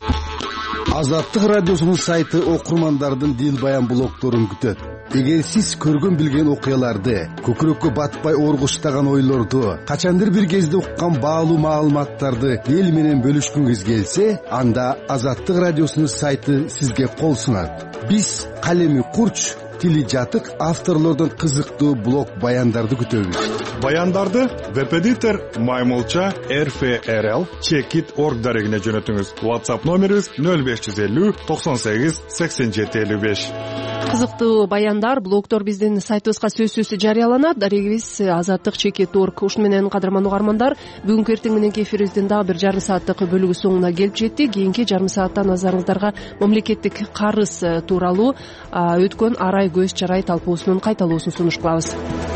Азаттык радиосунун сайты окурмандардын дил баян блогторун күтөт. Эгер сиз көргөн билген окуяларды, көкүрөккө батпай оргуштаган ойлорду, качандыр бир кезде уккан баалуу маалыматтарды эл менен бөлүшкүңүз келсе, анда Азаттык радиосунун сайты сизге кол сунат. Биз калеми курч, тили жатык авторлордон кызыктуу блог баяндарды күтөбүз. Баяндарды веб-эдитор Маймулча эф эр эл чекит точка орг дарегине жөнөтүңүз. WhatsApp номерибиз нөл беш жүз элүү токсон сегиз сексен жети элүү беш. Кызыктуу баяндар, блогдор биздин сайтыбызга сөзсүз жарыяланат. Дарегибиз азаттык чекит точка орг. Ушун менен кадырман угармандар, бүгүнкү эртең мененки эфирибиздин дагы бир жарым сааттык бөлүгү соңуна келип жетти. Кийинки жарым саатта назарыңыздарга мамлекеттик карыз тууралуу өткөн арай көз чарай талкуусунун кайталоосун сунуш кылабыз.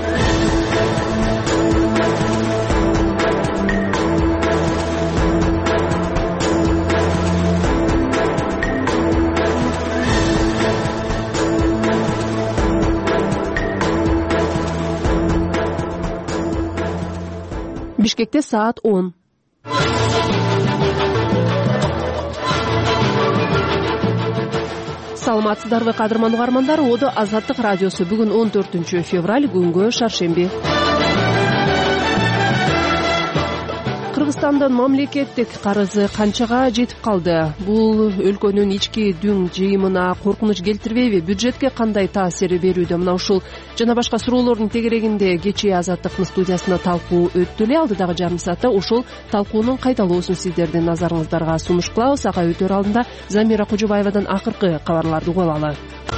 Бишкекте саат он. Саламатсыздарбы кадырман угармандар, Одо Азаттык радиосу. Бүгүн он төртүнчү февраль, күнгө шаршемби. Кыргызстандын мамлекеттик карызы канчага жетип калды? Бул өлкөнүн ички дүң жыйымына коркунуч келтирбейби? Бюджетке кандай таасир берүүдө? Мына ушул жана башка суроолордун тегерегинде кечээ Азаттыктын студиясында талкуу өттү эле. Алдыдагы жарым саатта ушул талкуунун кайталоосун сиздердин назарыңыздарга сунуш кылабыз. Ага өтөр алдында Замира Кожобаевадан акыркы кабарларды угуп алалы.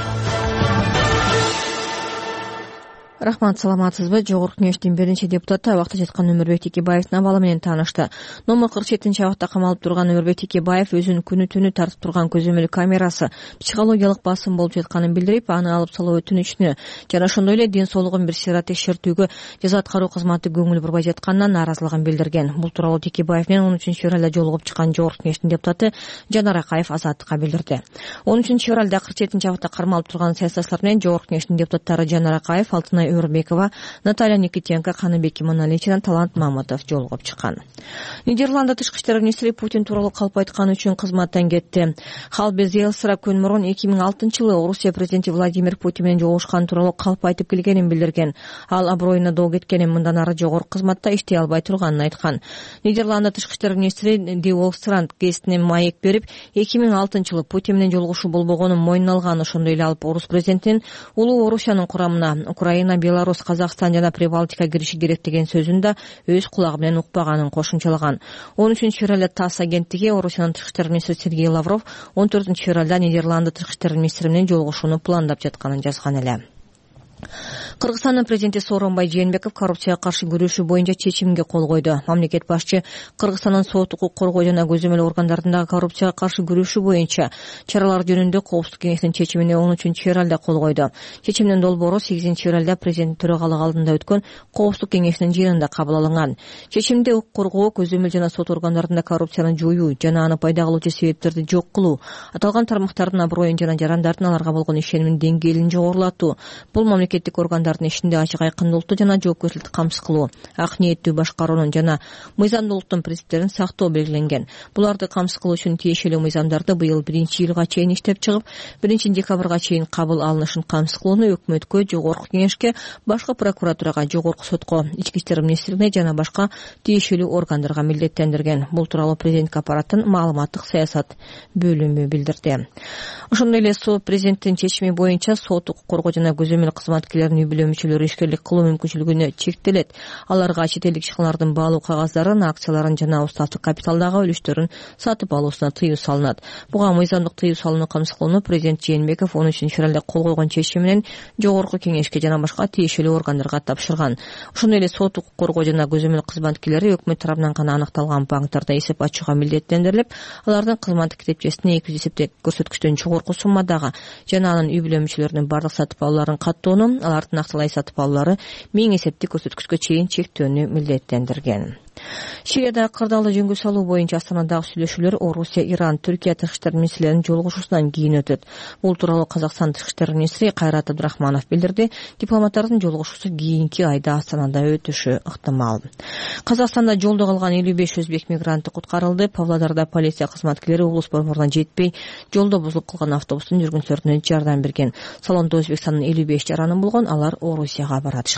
Рахмат, саламатсызбы? Жогорку Кеңештин биринчи депутаты абакта жаткан Өмүрбек Текебаевдин абалы менен таанышты. Номер кырк жетинчи абакта камалып турган Өмүрбек Текебаев өзүнүн күнү түнү тартып турган көзөмөл камерасы психологиялык басым болуп жатканын билдирип, аны алып салуу өтүнүчүнө жана ошондой эле ден соолугун бир сыйра текшертүүгө жаза аткаруу кызматы көңүл бурбай жатканына нааразылыгын билдирген. Бул тууралуу Текебаев менен он үчүнчү февралда жолугуп чыккан Жогорку Кеңештин депутаты Жанар Акаев Азаттыкка билдирди. он үчүнчү февралда кырк жетинчи абакта кармалып турган саясатчылар менен Жогорку Кеңештин депутаттары Жанар Акаев, Алтынай Өрбекова, Наталья Никитенко, Каныбек Иманалич жана Талант Маматов жолугуп чыккан. Нидерландда тышкы иштер министри Путин тууралуу калп айткан үчүн кызматтан кетти. Халбез Елсыра күн мурун эки миң алтынчы жылы Орусия президенти Владимир Путин менен жолугушкан тууралуу калп айтып келгенин билдирген. Ал аброюна доо кеткенин, мындан ары жогорку кызматта иштей албай турганын айткан. Нидерландда тышкы иштер министри Ди Волкстранд гезитине маек берип, эки миң алтынчы жылы Путин менен жолугушуу болбогонун мойнуна алган. Ошондой эле алып Орус президентинин улуу Орусиянын курамына Украина, Беларусь, Казакстан жана Прибалтика кириши керек деген сөзүн да өз кулагы менен укпаганын кошумчалаган. он үчүнчү февралда ТАСС агенттиги Орусиянын тышкы иштер министри Сергей Лавров он төртүнчү февралда Нидерланды тышкы иштер министри менен жолугушууну пландап жатканын жазган эле. Кыргызстандын президенти Сооронбай Жээнбеков коррупцияга каршы күрөшүү боюнча чечимге кол койду. Мамлекет башчы Кыргызстандын сот, укук коргоо жана көзөмөл органдарындагы коррупцияга каршы күрөшүү боюнча чаралар жөнүндө Коопсуздук кеңешинин чечимине он үчүнчү февралда кол койду. Чечимдин долбоору сегизинчи февралда президент төрагалыгы алдында өткөн Коопсуздук кеңешинин жыйынында кабыл алынган. Чечимде укук коргоо, көзөмөл жана сот органдарында коррупцияны жоюу жана аны пайда кылуучу себептерди жок кылуу, аталган тармактардын аброюн жана жарандардын аларга болгон ишенимин деңгээлин жогорулатуу, бул мамлекеттик органдардын ишинде ачык айкындуулукту жана жоопкерчиликти камсыз кылуу, ак ниеттүү башкаруунун жана мыйзамдуулуктун принциптерин сактоо белгиленген. Буларды камсыз кылуу үчүн тиешелүү мыйзамдарды быйыл биринчи июлга чейин иштеп чыгып, биринчи декабрга чейин кабыл алынышын камсыз кылууну өкмөткө, жогорку кеңешке, башкы прокуратурага, жогорку сотко, ички иштер министрлигине жана башка тиешелүү органдарга милдеттендирген. Бул тууралуу президенттик аппараттын маалыматтык саясат бөлүмү билдирди. Ошондой эле сот президенттин чечими боюнча сот, укук коргоо жана көзөмөл кызматкерлеринин үй бүлө мүчөлөрү ишкерлик кылуу мүмкүнчүлүгүнө чектелет. Аларга чет элдик ишканалардын баалуу кагаздарын, акцияларын жана уставдык капиталдагы үлүштөрүн сатып алуусуна тыюу салынат. Буга мыйзамдык тыюу салууну камсыз кылууну президент Жээнбеков он үчүнчү февралда кол койгон чечими менен жогорку кеңешке жана башка тиешелүү органдарга тапшырган. Ошондой эле сот, укук коргоо жана көзөмөл кызматкерлери өкмөт тарабынан гана аныкталган банктерде эсеп ачууга милдеттендирилип, алардын кызматтык китепчесине эки жүз эсептик көрсөткүчтөн жогорку суммадагы жана анын үй бүлө мүчөлөрүнүн бардык сатып алууларын каттоону, алардын актылай сатып алуулары миң эсептик көрсөткүчкө чейин чектөөнү милдеттендирген. Сирияда кырдаалды жөнгө салуу боюнча Астанадагы сүйлөшүүлөр Орусия, Иран, Түркия тышкы иштер министрлеринин жолугушуусунан кийин өтөт. Бул тууралуу Казакстан тышкы иштер министри Кайрат Абдрахманов билдирди. Дипломаттардын жолугушуусу кийинки айда Астанада өтүшү ыктымал. Казакстанда жолдо калган элүү беш өзбек мигранты куткарылды. Павлодарда полиция кызматкерлери облус борборуна жетпей, жолдо бузулуп калган автобустун жүргүнчүлөрүнө жардам берген. Салондо Өзбекстандын элүү беш жараны болгон, алар Орусияга баратышкан.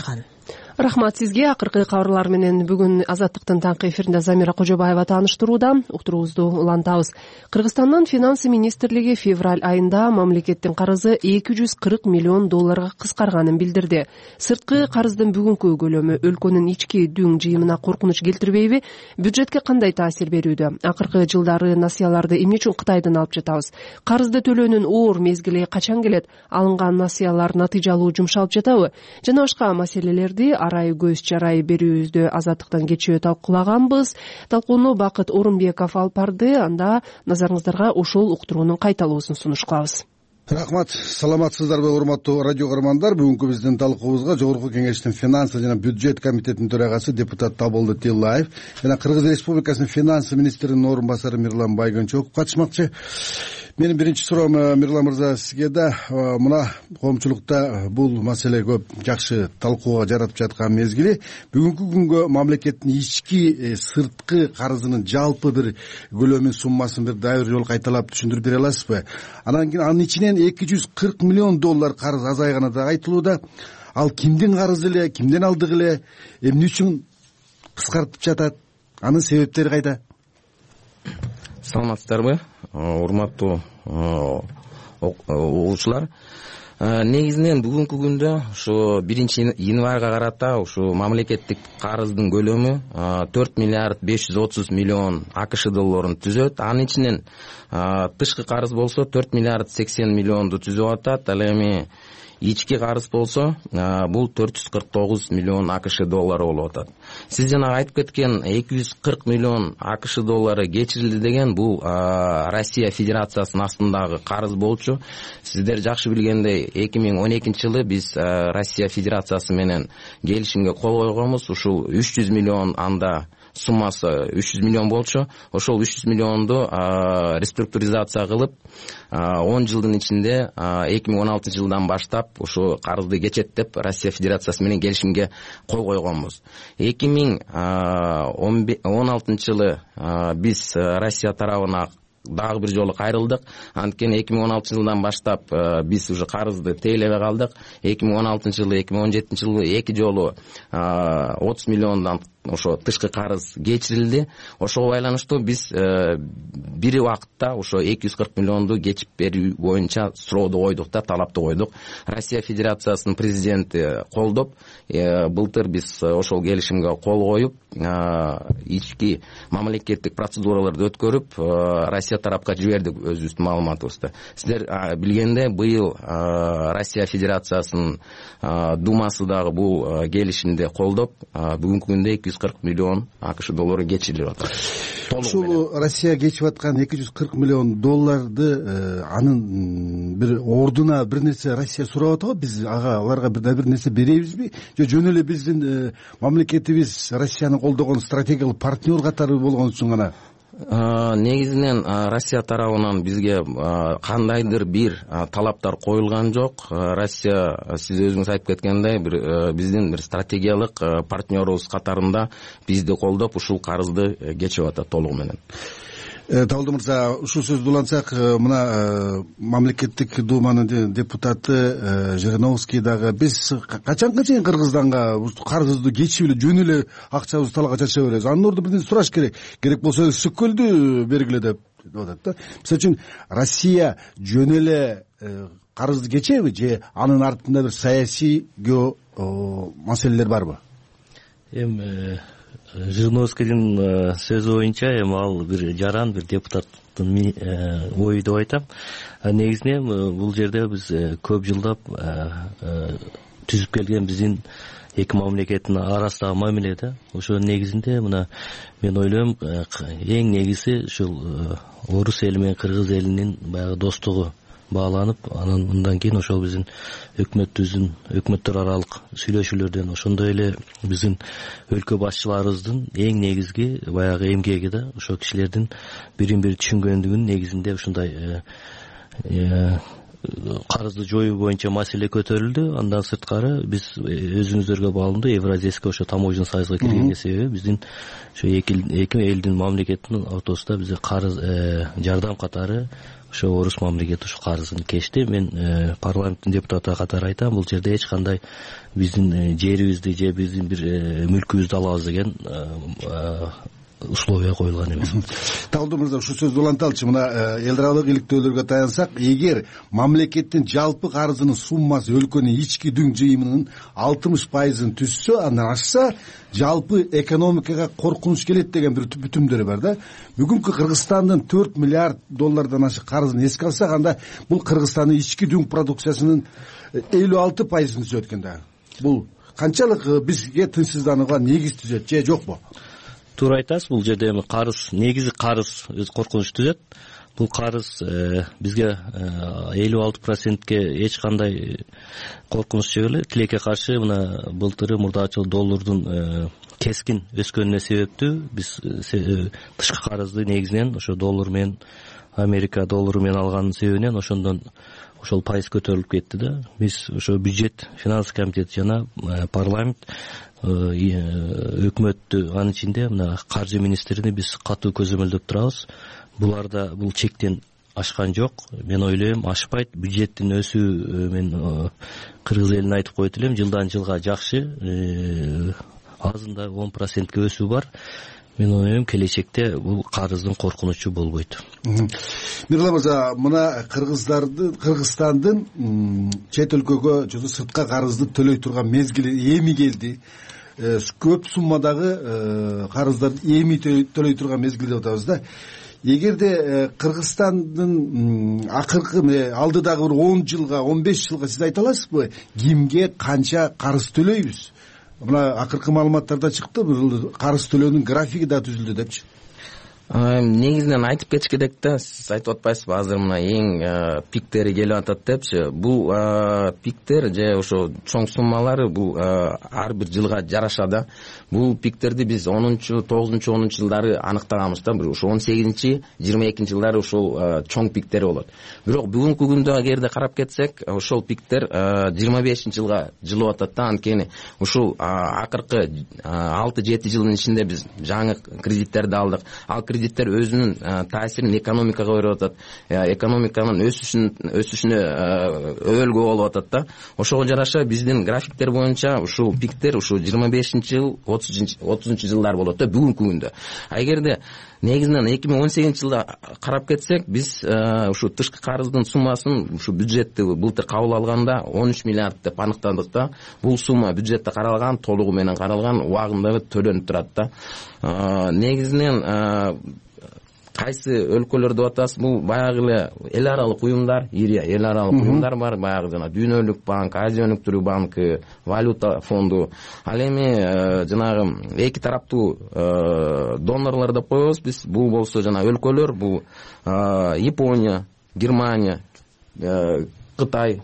Рахмат сизге. Акыркы кабарлар менен бүгүн Азаттыктын таңкы эфиринде Замира Кожобаева тааныштырууда. Уктуруубузду улантабыз. Кыргызстандын финансы министрлиги февраль айында мамлекеттин карызы эки жүз кырк миллион долларга кыскарганын билдирди. Сырткы карыздын бүгүнкү көлөмү өлкөнүн ички дүң жыйымына коркунуч келтирбейби? Бюджетке кандай таасир берүүдө? Акыркы жылдары насыяларды эмне үчүн Кытайдан алып жатабыз? Карызды төлөөнүн оор мезгили качан келет? Алынган насыялар натыйжалуу жумшалып жатабы? Жана башка маселелерди арай көз чарай берүүбүздө Азаттыктан кечээ талкуулаганбыз. Талкууну Бакыт Орунбеков алып барды. Анда назарыңыздарга ошол уктуруунун кайталуусун сунуш кылабыз. Рахмат, саламатсыздарбы урматтуу радио көрөрмандар. Бүгүнкү биздин талкуубузга Жогорку Кеңештин финансы жана бюджет комитетинин төрагасы депутат Табылды Тиллаев жана Кыргыз Республикасынын финансы министринин орун басары Мирлан Байгончоков катышмакчы. Менин биринчи суроом, Мирлан мырза, сизге да мына коомчулукта бул маселе көп жакшы талкууга жаратып жаткан мезгили. Бүгүнкү күнгө мамлекеттин ички сырткы карызынын жалпы бир көлөмүн, суммасын бир дагы бир жолу кайталап түшүндүрүп бере аласызбы? Анан кийин анын ичинен эки жүз кырк миллион доллар карыз азайганы да айтылууда. Ал кимдин карызы эле, кимден алдык эле, эмне үчүн кыскартып жатат? Анын себептери кайда? Саламатсыздарбы, урматтуу угуучулар. Негизинен бүгүнкү күндө ушу биринчи январга карата ушу мамлекеттик карыздын көлөмү төрт миллиард беш жүз отуз миллион АКШ долларын түзөт. Анын ичинен тышкы карыз болсо төрт миллиард сексен миллионду түзүп атат. Ал эми ички карыз болсо бул төрт жүз кырк тогуз миллион АКШ доллары болуп атат. Сиз жана айтып кеткен эки жүз кырк миллион АКШ доллары кечирилди деген бул Россия Федерациясынын астындагы карыз болчу. Сиздер жакшы билгендей эки миң он экинчи жылы биз Россия Федерациясы менен келишимге кол койгонбуз. Ушул үч жүз миллион анда суммасы үч жүз миллион болчу. Ошол үч жүз миллионду реструктуризация кылып он жылдын ичинде эки миң он алтынчы жылдан баштап ушу карызды кечеттеп Россия Федерациясы менен келишимге кол койгонбуз. эки миң он алтынчы жылы биз Россия тарабына дагы бир жолу кайрылдык. Анткени эки миң он алтынчы жылдан баштап биз уже карызды тейлебей калдык. эки миң он алтынчы жылы, эки миң он жетинчи жылы эки жолу отуз миллиондан ошо тышкы карыз кечирилди. Ошого байланыштуу биз бир убакытта ошо эки жүз кырк миллионду кечип берүү боюнча сурооду койдук да, талапты койдук. Россия Федерациясынын президенти колдоп, былтыр биз ошол келишимге кол коюп, ички мамлекеттик процедураларды өткөрүп, Россия тарапка жибердик өзүбүздүн маалыматыбызды. Сиздер билгендей, быйыл Россия Федерациясынын Думасы дагы бул келишимди колдоп, бүгүнкү күндө эки жүз кырк миллион АКШ доллары кечирилип атат. Ушул Россия кечип аткан эки жүз кырк миллион долларды анын бир ордуна бир нерсе Россия сурап атабы? Биз ага аларга бир да бир нерсе беребизби? Же жөн эле биздин мамлекетибиз Россияны колдогон стратегиялык партнер катары болгон үчүн гана? Негизинен Россия тарабынан бизге кандайдыр бир талаптар коюлган жок. Россия, сиз өзүңүз айтып кеткендей, бир биздин бир стратегиялык партнерубуз катарында бизди колдоп ушул карызды кечип атат толугу менен. Табылды мырза, ушул сөздү улантсак, мына мамлекеттик думанын депутаты Жириновский дагы биз качанга чейин Кыргызстанга карызды кечип эле жөн эле акчабызды талака чача беребиз? Анын ордуна бирден сураш керек. Керек болсо Ысык-Көлдү бергиле деп атат да. Мисалы үчүн Россия жөн эле карызды кечеби же анын артында бир саясий маселелер барбы? Эми Жириновскийдин сөзү боюнча эми ал бир жаран, бир депутаттын ою деп айтам. Негизинен бул жерде биз көп жылдап түзүп келген биздин эки мамлекеттин арасындагы мамиле да. Ошонун негизинде мына мен ойлойм, эң негизи ушул орус эли менен кыргыз элинин баягы достугу бааланып, анан мындан кийин ошол биздин өкмөтүбүздүн өкмөттөр аралык сүйлөшүүлөрдөн, ошондой эле биздин өлкө башчыларыбыздын эң негизги баягы эмгеги да, ошол кишилердин бирин бири түшүнгөндүгүнүн негизинде ушундай карызды жоюу боюнча маселе көтөрүлдү. Андан сырткары биз өзүңүздөргө баалуу Евразийский ошо таможенный союзга киргенге себеби биздин ошо эки элдин мамлекеттин ортосунда бизде карыз жардам катары ошо орус мамлекети ушу карызын кечти. Мен парламенттин депутаты катары айтам, бул жерде эч кандай биздин жерибизди же биздин бир мүлкүбүздү алабыз деген условия коюлган эмес. Талдуу мырза, ушу сөздү уланталычы. Мына эл аралык иликтөөлөргө таянсак, эгер мамлекеттин жалпы карызынын суммасы өлкөнүн ички дүң жыйымынын алтымыш пайызын түзсө, андан ашса, жалпы экономикага коркунуч келет деген бир бүтүмдөр бар да. Бүгүнкү Кыргызстандын төрт миллиард доллардан ашык карызын эске алсак, анда бул Кыргызстандын ички дүң продукциясынын элүү алты пайызын түзөт экен да. Бул канчалык бизге тынчсызданууга негиз түзөт же жокпу? Туура айтасыз, бул жерде эми карыз, негизи карыз өз коркунуч түзөт. Бул карыз бизге элүү алты процентке эч кандай коркунуч жебеле. Тилекке каршы мына былтыры мурдачыл доллардын кескин өскөнүнө себептүү. Биз тышкы карызды негизинен ошо доллар менен, Америка доллары менен алганын себебинен ошондон ошол пайыз көтөрүлүп кетти да. Биз ошо бюджет, финанс комитет жана парламент, өкмөттү, анын ичинде мына каржы министрини биз катуу көзөмөлдөп турабыз. Буларда бул чектен ашкан жок. Мен ойлойм, ашпайт. Бюджеттин өсүү, мен кыргыз элине айтып коет элем, жылдан жылга жакшы, азында он процентке өсүү бар. Мен ойлойм, келечекте бул карыздын коркунучу болбойт. Мирлан мырза, мына Кыргыздардын, Кыргызстандын чет өлкөгө же сыртка карызды төлөй турган мезгили эми келди. Көп суммадагы карыздарды эми төлөй турган мезгил деп атабыз да. Эгерде Кыргызстандын акыркы алдыдагы бир он жылга, он беш жылга сиз айта аласызбы, кимге канча карыз төлөйбүз? Мына акыркы маалыматтарда чыкты, карыз төлөөнүн графиги да түзүлдү депчи. Негизинен айтып кетиш керек да, сиз айтып атпайсызбы, азыр мына эң пиктери келип атат депчи. Бул пиктер же ошо чоң суммалары бул ар бир жылга жараша да. Бул пиктерди биз онунчу, тогузунчу, онунчу жылдары аныктаганбыз да. Ошо он сегизинчи, жыйырма экинчи жылдары ошол чоң пиктер болот. Бирок бүгүнкү күндө эгерде карап кетсек, ошол пиктер жыйырма бешинчи жылга жылып атат да. Анткени ушул акыркы алты жети жылдын ичинде биз жаңы кредиттерди алдык. Ал кредиттер өзүнүн таасирин экономикага берип атат. Экономиканын өсүшүн өсүшүнө өбөлгө болуп атат да. Ошого жараша биздин графиктер боюнча ушул пиктер ушул жыйырма бешинчи жыл, отузунчу жылдар болот да бүгүнкү күндө. А эгерде негизинен эки миң он сегизинчи жылда карап кетсек, биз ушу тышкы карыздын суммасын ушу бюджетти былтыр кабыл алганда он үч миллиард деп аныктадык да. Бул сумма бюджетте каралган, толугу менен каралган, убагында төлөнүп турат да. Негизинен кайсы өлкөлөр деп атасыз, бул баягы эле эл аралык уюмдар, ири эл аралык уюмдар бар, баягы жана Дүйнөлүк банк, Азия өнүктүрүү банкы, валюта фонду. Ал эми жанагы эки тараптуу донорлор деп коебуз биз. Бул болсо жана өлкөлөр, бул Япония, Германия, Кытай,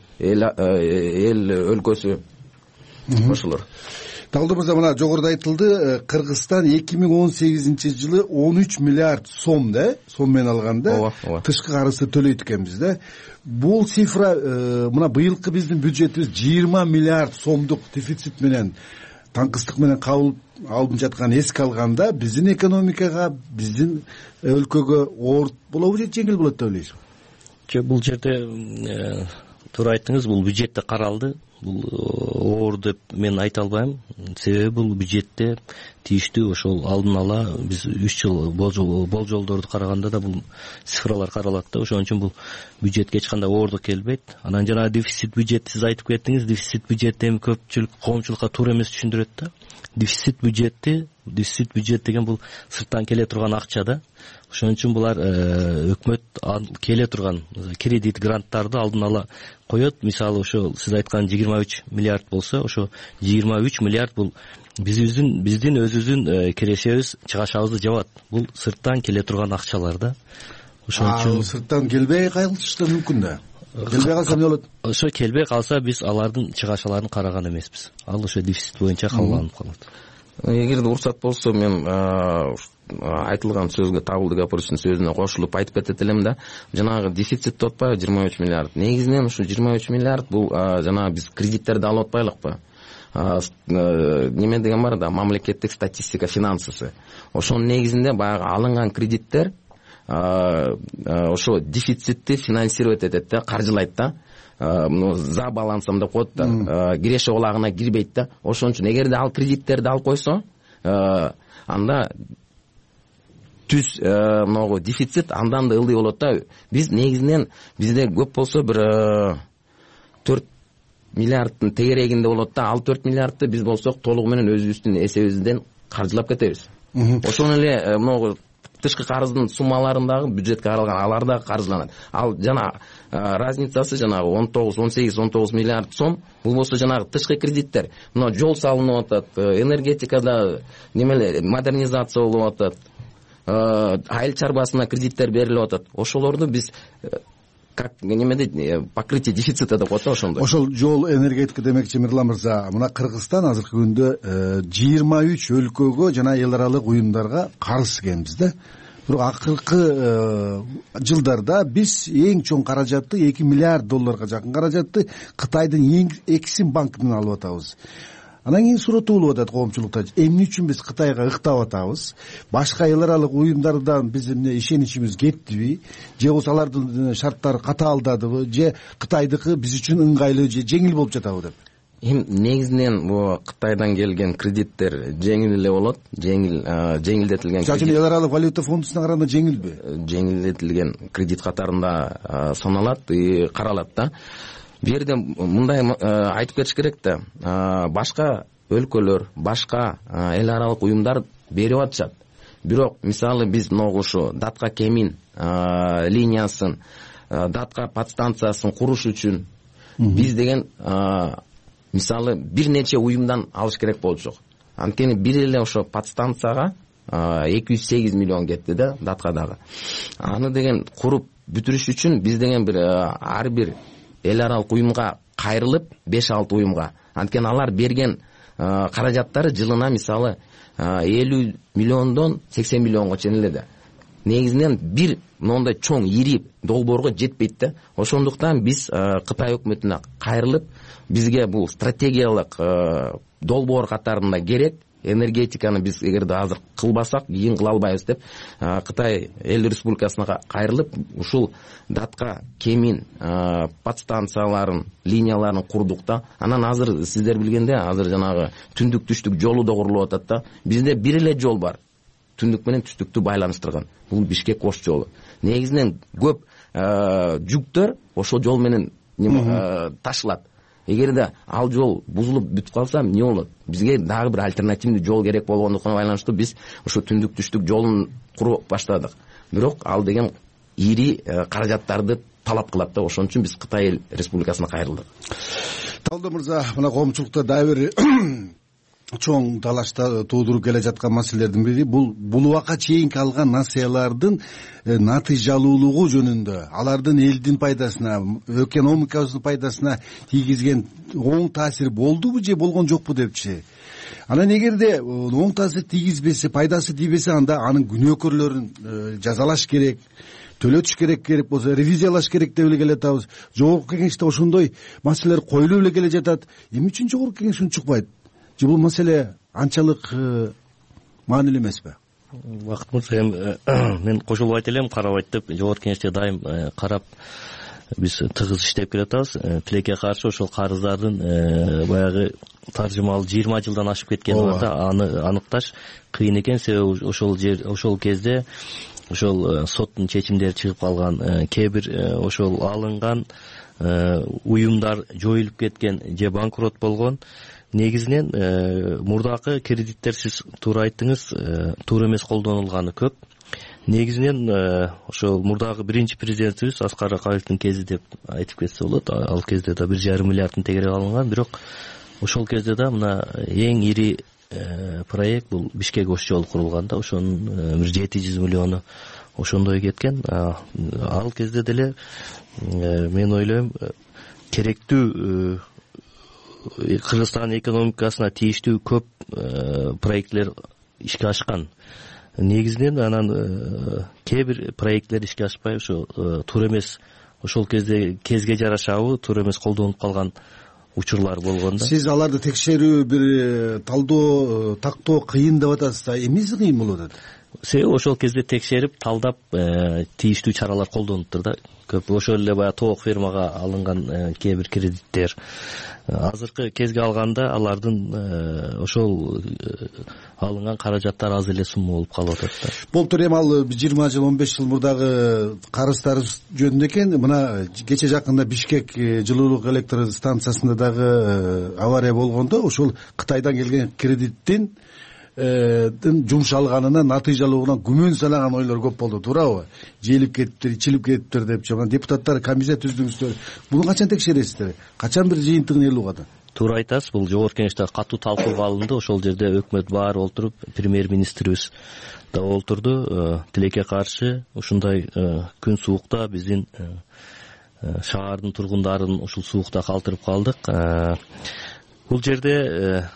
эл өлкөсү ошолор. Талдуу мырза, мына жогоруда айтылды, Кыргызстан эки миң он сегизинчи жылы он үч миллиард сом да, сом менен алганда тышкы карызды төлөйт экенбиз да. Бул цифра мына быйылкы биздин бюджетибиз жыйырма миллиард сомдук дефицит менен, таңкыстык менен кабыл алынып жаткан эске алганда, биздин экономикага, биздин өлкөгө оор болобу же жеңил болот деп ойлойсузбу? Жок, бул жерде туура айттыңыз, бул бюджетте каралды. Бул оор деп мен айта албайм. Себеби бул бюджетте тийиштүү ошол алдын ала биз үч жыл болжолдорду караганда да бул цифралар каралат да. Ошон үчүн бул бюджетке эч кандай оордук келбейт. Анан жана дефицит бюджет сиз айтып кеттиңиз. Дефицит бюджетти эми көпчүлүк коомчулукка туура эмес түшүндүрөт да. Дефицит бюджетти, дефицит бюджет деген бул сырттан келе турган акча да. Ошон үчүн булар өкмөт келе турган кредит, гранттарды алдын ала коет. Мисалы ошо сиз айткан жыйырма үч миллиард болсо, ошо жыйырма үч миллиард бул биздин биздин өзүбүздүн кирешебиз, чыгашабызды жабат. Бул сырттан келе турган акчалар да. Ошон үчүн сырттан келбей калышы да мүмкүн да. Келбей калса эмне болот? Ошо келбей калса биз алардын чыгашаларын караган эмеспиз. Ал ошо дефицит боюнча кабылданып калат. Эгерде уруксат болсо, мен айтылган сөзгө, табылды гапырчынын сөзүнө кошулуп айтып кетет элем да. Жанагы дефицит деп атпайбы, жыйырма үч миллиард. Негизинен ушу жыйырма үч миллиард бул жана биз кредиттерди алып атпайлыкпы? Неме деген бар да, мамлекеттик статистика финансысы. Ошонун негизинде баягы алынган кредиттер ошо дефицитти финансировать этет да, каржылайт да, за балансым деп коет да, киреше булагына кирбейт да. Ошон үчүн эгерде ал кредиттерди алып койсо, анда түз могу дефицит андан да ылдый болот да. Биз негизинен бизде көп болсо бир төрт миллиардтын тегерегинде болот да. Ал төрт миллиардты биз болсок толугу менен өзүбүздүн эсебибизден каржылап кетебиз. Ошон эле могу тышкы карыздын суммаларындагы бюджетке каралган алар да каржыланат. Ал жана разницасы жанагы он тогуз он сегиз он тогуз миллиард сом. Бул болсо жанагы тышкы кредиттер. Мына жол салынып атат, энергетикада немеле модернизация болуп атат, айыл чарбасына кредиттер берилип атат. Ошолорду биз как немеде покрытие дефицита деп коет ошондой. Ошол жол, энергетика демекчи Мирлан мырза, мына Кыргызстан азыркы күндө жыйырма үч өлкөгө жана эл аралык уюмдарга карыз экенбиз да. Бирок акыркы жылдарда биз эң чоң каражатты эки миллиард долларга жакын каражатты Кытайдын эң эксим банкынан алып атабыз. Анан кийин суроо болуп атат коомчулукта, эмне үчүн биз Кытайга ыктап атабыз? Башка эл аралык уюмдардан биздин ишеничибиз кеттиби? Же болбосо алардын шарттары катаалдадыбы? Же Кытайдыкы биз үчүн ыңгайлуу же жеңил болуп жатабы деп? Эми негизинен бул Кытайдан келген кредиттер жеңил эле болот, жеңил жеңилдетилген. Жакын эл аралык валюта фондуна караганда жеңилби? Жеңилдетилген кредит катарында саналат, каралат да. Бул жерде мындай айтып кетиш керек да, башка өлкөлөр, башка эл аралык уюмдар берип атышат. Бирок мисалы биз могу ушу Датка Кемин линиясын, Датка подстанциясын куруш үчүн биз деген мисалы бир нече уюмдан алыш керек болчок. Анткени бир эле ошо подстанцияга эки жүз сегиз миллион кетти да, Даткадагы. Аны деген куруп бүтүрүш үчүн биз деген бир ар бир эл аралык уюмга кайрылып беш алты уюмга. Анткени алар берген каражаттары жылына мисалы элүү миллиондон сексен миллионго чейин эле да. Негизинен бир моундай чоң ири долбоорго жетпейт да. Ошондуктан биз Кытай өкмөтүнө кайрылып, бизге бул стратегиялык долбоор катарында керек. Энергетиканы биз эгерде азыр кылбасак, кийин кыла албайбыз деп Кытай эл республикасына кайрылып, ушул Датка Кемин подстанцияларын, линияларын курдук да. Анан азыр сиздер билгенде, азыр жанагы түндүк түштүк жолу да курулуп атат да. Бизде бир эле жол бар. Түндүк менен түштүктү байланыштырган. Бул Бишкек-Ош жолу. Негизинен көп жүктөр ошол жол менен ташылат. Эгерде ал жол бузулуп бүтүп калса эмне болот? Бизге дагы бир альтернативдүү жол керек болгондуктан байланыштуу биз ошо түндүк түштүк жолун куруп баштадык. Бирок ал деген ири каражаттарды талап кылат да. Ошон үчүн биз Кытай республикасына кайрылдык. Талдоо мырза, мына коомчулукта дагы бир чоң талашта туудуруп келе жаткан маселелердин бири бул бул убакка чейинки алган насыялардын натыйжалуулугу жөнүндө, алардын элдин пайдасына, экономикабыздын пайдасына тийгизген оң таасир болдубу же болгон жокпу депчи. Анан эгерде оң таасир тийгизбесе, пайдасы тийбесе, анда анын күнөөкөрлөрүн жазалаш керек, төлөтүш керек, керек болсо ревизиялаш керек деп эле келатабыз. Жогорку кеңеште ошондой маселелер коюлуп эле келе жатат. Эмне үчүн жогорку кеңеш унчукпайт? Же бул маселе анчалык маанилүү эмеспи? Бакыт мырза, мен кошулуп айта элем, карабайт деп, жогорку кеңеште дайым карап биз тыгыз иштеп келатабыз. Тилекке каршы ошол карыздардын баягы таржымалы жыйырма жылдан ашып кеткени бар да, аны аныкташ кыйын экен. Себеби ошол жер, ошол кезде ошол соттун чечимдери чыгып калган, кээ бир ошол алынган уюмдар жоюлуп кеткен же банкрот болгон. Негизинен мурдакы кредиттер, сиз туура айттыңыз, туура эмес колдонулганы көп. Негизинен ошол мурдагы биринчи президентибиз Аскар Акаевдин кези деп айтып кетсе болот. Ал кезде да бир жарым миллиардтын тегереги алынган, бирок ошол кезде да мына эң ири проект бул Бишкек-Ош жолу курулган да. Ошонун бир жети жүз миллиону ошондой кеткен. Ал кезде деле мен ойлойм керектүү Кыргызстан экономикасына тийиштүү көп проектлер ишке ашкан. Негизинен анан кээ бир проекттер ишке ашпай, ошо туура эмес, ошол кезде кезге жарашабы туура эмес колдонуп калган учурлар болгон да. Сиз аларды текшерүү, бир талдоо, тактоо кыйын деп атасыз да. Эмнеси кыйын болуп атат? себеби ошол кезде текшерип талдап тийиштүү чаралар колдонуптур да. Көп ошол эле баягы тоок фермага алынган кээ бир кредиттер азыркы кезге алганда алардын ошол алынган каражаттар аз эле сумма болуп калып атат да. Болтур эми ал жыйырма жыл он беш жыл мурдагы карыздарыбыз жөнүндө экен. Мына кече жакында Бишкек жылуулук электр станциясында дагы авария болгондо ошол Кытайдан келген кредиттин жумшалганына натыйжалуугунан күмөн санаган ойлор көп болду, туурабы? Жээлип кетиптир, ичилип кетиптир деп. Жана депутаттар комиссия түздүңүздөр. Буну качан текшересиздер? Качан бир жыйынтыгын эл угат? Туура айтасыз, бул жогорку кеңеште катуу талкууга алынды. Ошол жерде өкмөт баары олтуруп, премьер-министрибиз да олтурду. Тилекке каршы ушундай күн суукта биздин шаардын тургундарын ушул суукта калтырып калдык. Бул жерде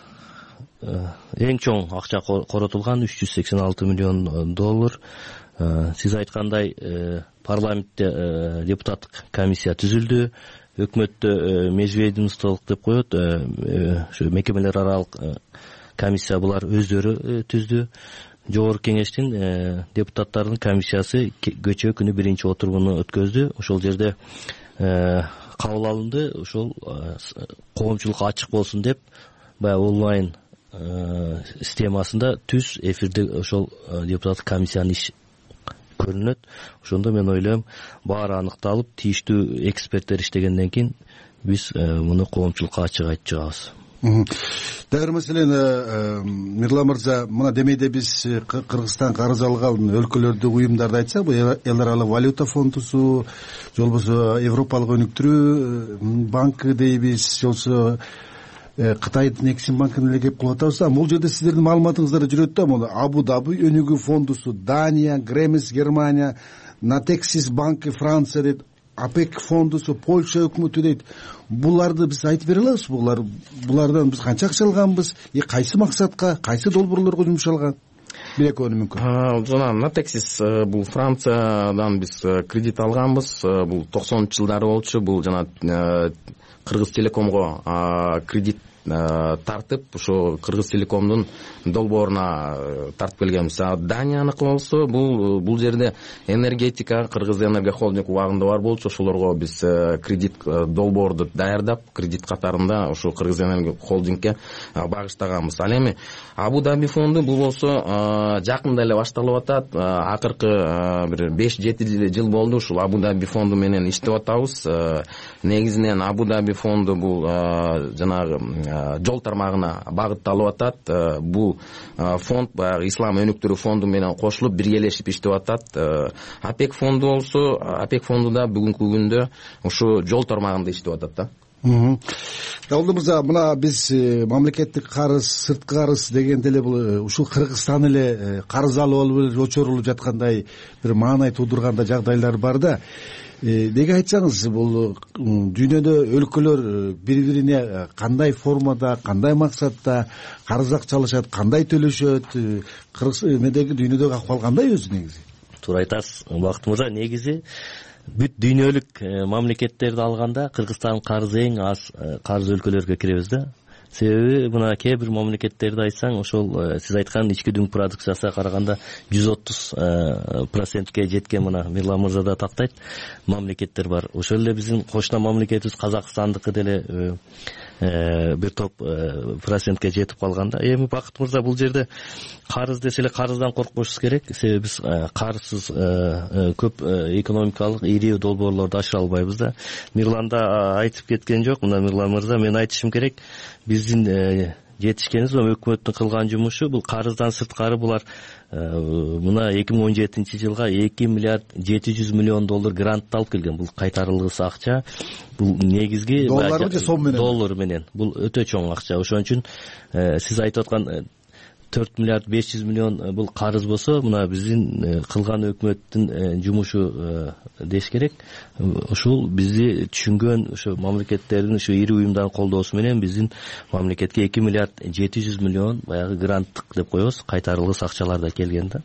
эң чоң акча коротулган үч жүз сексен алты миллион доллар. Сиз айткандай парламентте депутаттык комиссия түзүлдү. Өкмөттө межведомстволук деп коет, ошо мекемелер аралык комиссия булар өздөрү түздү. Жогорку кеңештин депутаттарынын комиссиясы көчө күнү биринчи отурумуну өткөздү. Ошол жерде кабыл алынды. Ошол коомчулукка ачык болсун деп баягы онлайн системасында түз эфирде ошол депутаттык комиссиянын иш көрүнөт. Ошондо мен ойлойм, баары аныкталып, тийиштүү эксперттер иштегенден кийин биз муну коомчулукка ачык айтып чыгабыз. Дагы бир маселени Мирлан мырза, мына демейде биз Кыргызстан карыз алган өлкөлөрдү, уюмдарды айтсак, бул эл аралык валюта фондусу, же болбосо Европалык өнүктүрүү банкы дейбиз, же болбосо Кытайдын Эксим банкын эле кеп кылып атабыз. Бул жерде сиздердин маалыматыңыздар жүрөт да, муну Абу Даби өнүгүү фондусу, Дания, Гремис Германия, Натексис банкы Франция дейт, АПЕК фондусу, Польша өкмөтү дейт. Буларды биз айтып бере алабыз? Булар булардан биз канча акча алганбыз? И кайсы максатка, кайсы долбоорлорго жумшалган? Бир экөөнү мүмкүн. Жана Натексис бул Франциядан биз кредит алганбыз. Бул токсонунчу жылдары болчу. Бул жана Кыргыз Телекомго кредит тартып, ошо Кыргыз Телекомдун долбооруна тартып келгенбиз. Данияныкы болсо, бул бул жерде энергетика, Кыргыз Энерго холдинг убагында бар болчу, ошолорго биз кредит долбоорду даярдап, кредит катарында ошо Кыргыз Энерго холдингке багыштаганбыз. Ал эми Абу Даби фонду бул болсо жакында эле башталып атат. Акыркы бир беш жети жыл болду ушул Абу Даби фонду менен иштеп атабыз. Негизинен Абу Даби фонду бул жанагы жол тармагына багытталып атат. Бул фонд баягы ислам өнүктүрүү фонду менен кошулуп биргелешип иштеп атат. АПЕК фонду болсо, АПЕК фонду да бүгүнкү күндө ушу жол тармагында иштеп атат да. Даулы мырза, мына биз мамлекеттик карыз, сырткы карыз дегенде эле бул ушул Кыргызстан эле карыз алып алып очорулуп жаткандай бир маанай туудурганда жагдайлар бар да. Неге айтсаңыз, бул дүйнөдө өлкөлөр бири-бирине кандай формада, кандай максатта карыз акча алышат, кандай төлөшөт? Кыргыз эмедеги дүйнөдөгү акыбал кандай өзү негизи? Туура айтасыз, Бакыт мырза. Негизи бүт дүйнөлүк мамлекеттерди алганда Кыргызстандын карызы эң аз карыз өлкөлөргө киребиз да. Себеби мына кээ бир мамлекеттерди айтсаң, ошол сиз айткан ички дүң продукциясына караганда жүз отуз процентке жеткен, мына Мирлан мырза да тактайт, мамлекеттер бар. Ошол эле биздин кошуна мамлекетибиз Казакстандыкы деле бир топ процентке жетип калганда. Эми Бакыт мырза, бул жерде карыз десе эле карыздан коркпошубуз керек. Себеби биз карызсыз көп экономикалык ири долбоорлорду ашыра албайбыз да. Мирлан да айтып кеткен жок. Мына Мирлан мырза, мен айтышым керек, биздин жетишкенибиз, өкмөттүн кылган жумушу бул карыздан сырткары булар мына эки миң он жетинчи жылга эки миллиард жети жүз миллион доллар грант алып келген. Бул кайтарылгыс акча. Бул негизги доллар же сом менен? Доллар менен. Бул өтө чоң акча. Ошон үчүн сиз айтып аткан төрт миллиард беш жүз миллион бул карыз болсо, мына биздин кылган өкмөттүн жумушу деш керек. Ушул бизди түшүнгөн ошо мамлекеттердин, ошо ири уюмдардын колдоосу менен биздин мамлекетке эки миллиард жети жүз миллион баягы гранттык деп коебуз, кайтарылгыс акчалар да келген да.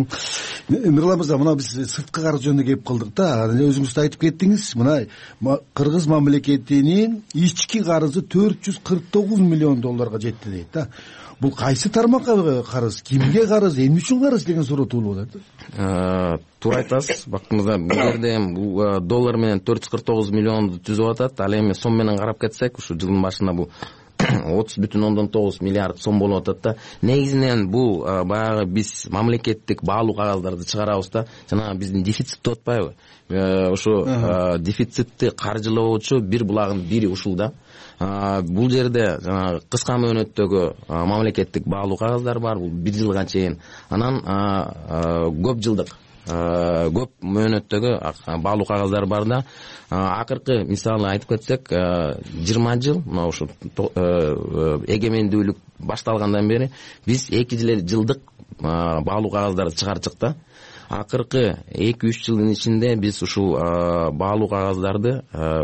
Мирлан мырза, мына биз сырткы карыз жөнүндө кеп кылдык да. Өзүңүз да айтып кеттиңиз, мына Кыргыз мамлекетинин ички карызы төрт жүз кырк тогуз миллион долларга жетти дейт да. бул кайсы тармакка карыз, кимге карыз, эмне үчүн карыз деген суроо туулуп атат. Туура айтасыз, бактыңызда бул жерде эми бул доллар менен төрт жүз кырк тогуз миллионду түзүп атат. Ал эми сом менен карап кетсек, ушу жылдын башында бул отуз бүтүн ондон тогуз миллиард сом болуп атат да. Негизинен бул баягы биз мамлекеттик баалуу кагаздарды чыгарабыз да, жанагы биздин дефицит деп атпайбы? Ошо дефицитти каржылоочу бир булагын бири ушул да. Бул жерде жанагы кыска мөөнөттөгү мамлекеттик баалуу кагаздар бар, бул бир жылга чейин. Анан көп жылдык көп мөөнөттөгү баалуу кагаздар бар да. Акыркы мисалы айтып кетсек, жыйырма жыл мына ушу эгемендүүлүк башталгандан бери биз эки жылдык баалуу кагаздарды чыгардык да. Акыркы эки үч жылдын ичинде биз ушул баалуу кагаздарды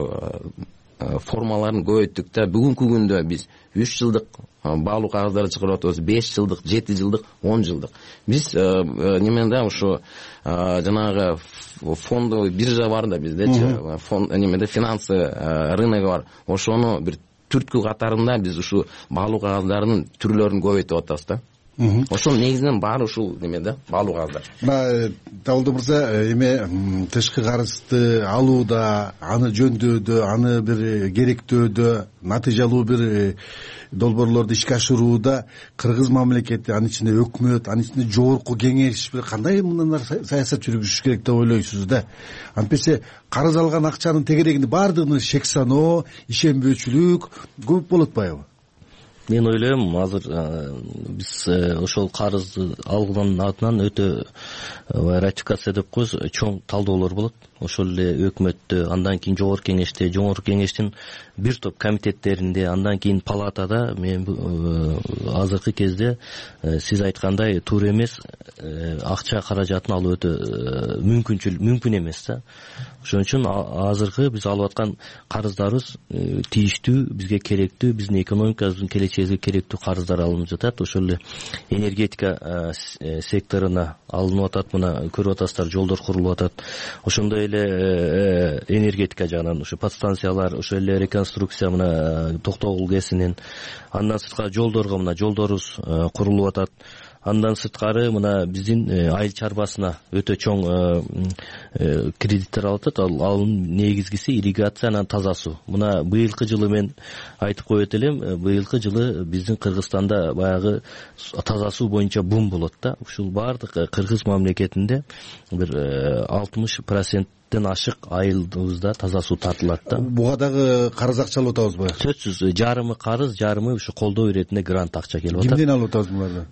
формаларын көбөйттүк да. Бүгүнкү күндө биз үч жылдык баалуу кагаздарды чыгарып атабыз, беш жылдык, жети жылдык, он жылдык. Биз немеде ушу жанагы фондовый биржа бар да биздечи, фонд немеде финансы рыногу бар. Ошону бир түрткү катарында биз ушу баалуу кагаздардын түрлөрүн көбөйтүп атабыз да. Ошол негизинен баары ушул немеде баалуу кагаздар. Мына Табылды мырза, эме тышкы карызды алууда, аны жөндөдө, аны бир керектөөдө, натыйжалуу бир долбоорлорду ишке ашырууда кыргыз мамлекети, анын ичинде өкмөт, анын ичинде жогорку кеңеш бир кандай мындан саясат жүргүзүш керек деп ойлойсуз да? Антпесе карыз алган акчанын тегерегинде баардыгын шек саноо, ишенбөөчүлүк көп болуп атпайбы? Мен ойлойм, азыр биз ошол карызды алгандын атынан өтө ратификация деп коебуз, чоң талдоолор болот. Ошол эле өкмөттө, андан кийин жогорку кеңеште, жогорку кеңештин бир топ комитеттеринде, андан кийин палатада мен азыркы кезде сиз айткандай туура эмес, акча каражатын алуу өтө мүмкүнчүл мүмкүн эмес да. Ошон үчүн азыркы биз алып аткан карыздарыбыз тийиштүү, бизге керектүү, биздин экономикабыздын келечегине керектүү карыздар алынып жатат. Ошол эле энергетика секторуна алынып атат, мына көрүп атасыздар, жолдор курулуп атат. Ошондой эле энергетика жагынан ушу подстанциялар, ошол эле реконструкция мына Токтогул КЭСинин, андан сырткары жолдорго мына жолдорубуз курулуп атат. Андан сырткары мына биздин айыл чарбасына өтө чоң кредиттер алып атат. Ал негизгиси ирригация, анан таза суу. Мына быйылкы жылы мен айтып коет элем, быйылкы жылы биздин Кыргызстанда баягы таза суу боюнча бум болот да. Ушул баардык кыргыз мамлекетинде бир алтымыш процент ашык айылыбызда таза суу тартылат да. Буга дагы карыз акча алып атабызбы? Сөзсүз, жарымы карыз, жарымы ушу колдоо иретинде грант акча келип атат. Кимден алып атабыз буларды?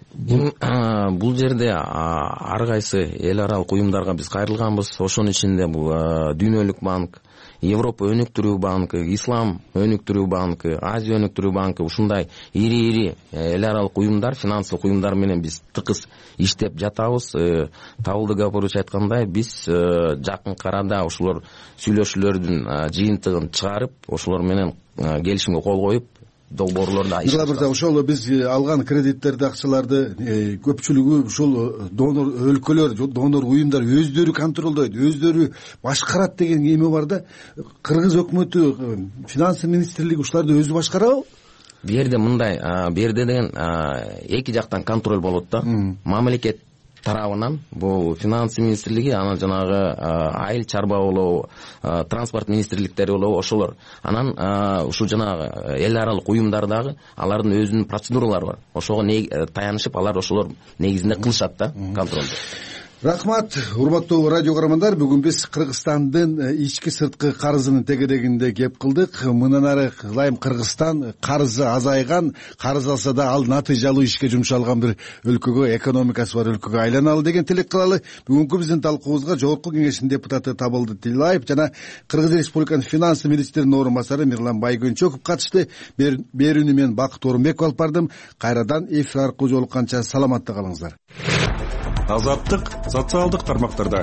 Бул жерде ар кайсы эл аралык уюмдарга биз кайрылганбыз. Ошонун ичинде бул Дүйнөлүк банк, Европа өнүктүрүү банкы, Ислам өнүктүрүү банкы, Азия өнүктүрүү банкы, ушундай ири-ири эл аралык уюмдар, финансылык уюмдар менен биз тыкыз иштеп жатабыз. Табылды Гапурович айткандай, биз жакынкы арада ошолор сүйлөшүүлөрдүн жыйынтыгын чыгарып, ошолор менен келишимге кол коюп, долбоорлорду ишке ашырабыз. Ошол биз алган кредиттерди, акчаларды көпчүлүгү ушул донор өлкөлөр, донор уюмдар өздөрү контролдойт, өздөрү башкарат деген эме бар да. Кыргыз өкмөтү, финансы министрлиги ушуларды өзү башкарабы? Бу жерде мындай, бу жерде деген эки жактан контроль болот да. Мамлекет тарабынан бул финансы министрлиги, анан жанагы айыл чарба болобу, транспорт министрликтери болобу, ошолор. Анан ушул жанагы эл аралык уюмдардагы алардын өзүнүн процедуралары бар. Ошого таянышып алар ошолор негизинде кылышат да контролду. Рахмат, урматтуу радио көрөрмандар. Бүгүн биз Кыргызстандын ички сырткы карызынын тегерегинде кеп кылдык. Мындан ары кылайым, Кыргызстан карызы азайган, карыз алса да ал натыйжалуу ишке жумшалган бир өлкөгө, экономикасы бар өлкөгө айланалы деген тилек кылалы. Бүгүнкү биздин талкуубузга Жогорку Кеңештин депутаты Табылды Тилаев жана Кыргыз Республикасынын финансы министринин орун басары Мирлан Байгөнчөков катышты. Берүүнү мен Бакыт Орунбеков алып бардым. Кайрадан эфир аркылуу жолукканча саламатта калыңыздар. Азаттык социалдык тармактарда.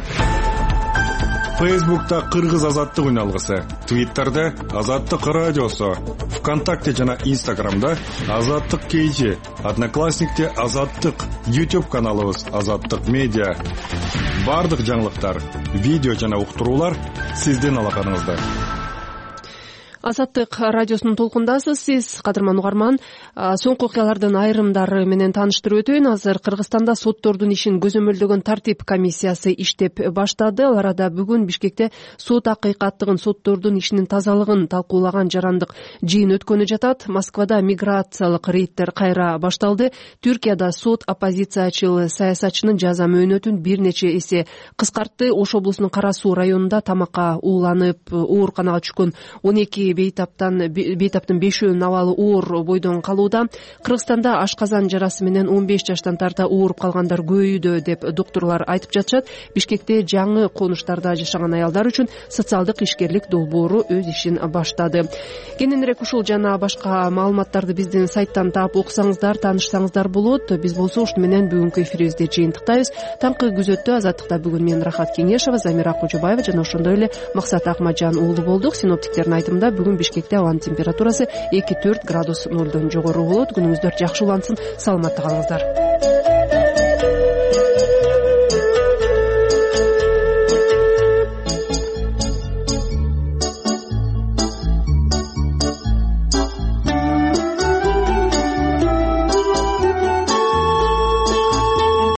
Фейсбукта Кыргыз азаттык үналгысы, Твиттерде Азаттык радиосу, ВКонтакте жана Инстаграмда Азаттык кейжи, Одноклассникте Азаттык, YouTube каналыбыз Азаттык медиа. Бардык жаңылыктар, видео жана уктуруулар сиздин алаканыңызда. Азаттык радиосунун толкундасыз сиз, кадырман угарман. Соңку окуялардын айрымдары менен тааныштырып өтөйүн. Азыр Кыргызстанда соттордун ишин көзөмөлдөгөн тартип комиссиясы иштеп баштады. Ал арада бүгүн Бишкекте сот акыйкаттыгын, соттордун ишинин тазалыгын талкуулаган жарандык жыйын өткөнү жатат. Москвада миграциялык рейдтер кайра башталды. Түркияда сот оппозициячыл саясатчынын жаза мөөнөтүн бир нече эсе кыскартты. Ош облусунун Кара Суу районунда тамакка ууланып ооруканага түшкөн он эки бейтаптан бейтаптын бешөөнүн абалы оор бойдон калууда. Кыргызстанда ашказан жарасы менен он беш жаштан тарта ооруп калгандар көбөйүүдө деп доктурлар айтып жатышат. Бишкекте жаңы конуштарда жашаган аялдар үчүн социалдык ишкерлик долбоору өз ишин баштады. Кененирээк ушул жана башка маалыматтарды биздин сайттан таап окусаңыздар, таанышсаңыздар болот. Биз болсо ушуну менен бүгүнкү эфирибизди жыйынтыктайбыз. Таңкы күзөттө Азаттыкта бүгүн мен Рахат Кеңешова, Замира Кожобаева жана ошондой эле Максат Акматжан уулу болдук. Синоптиктердин айтымында бүгүн Бишкекте абанын температурасы эки төрт градус нолдон жогору болот. Күнүңүздөр жакшы улансын, саламатта калыңыздар.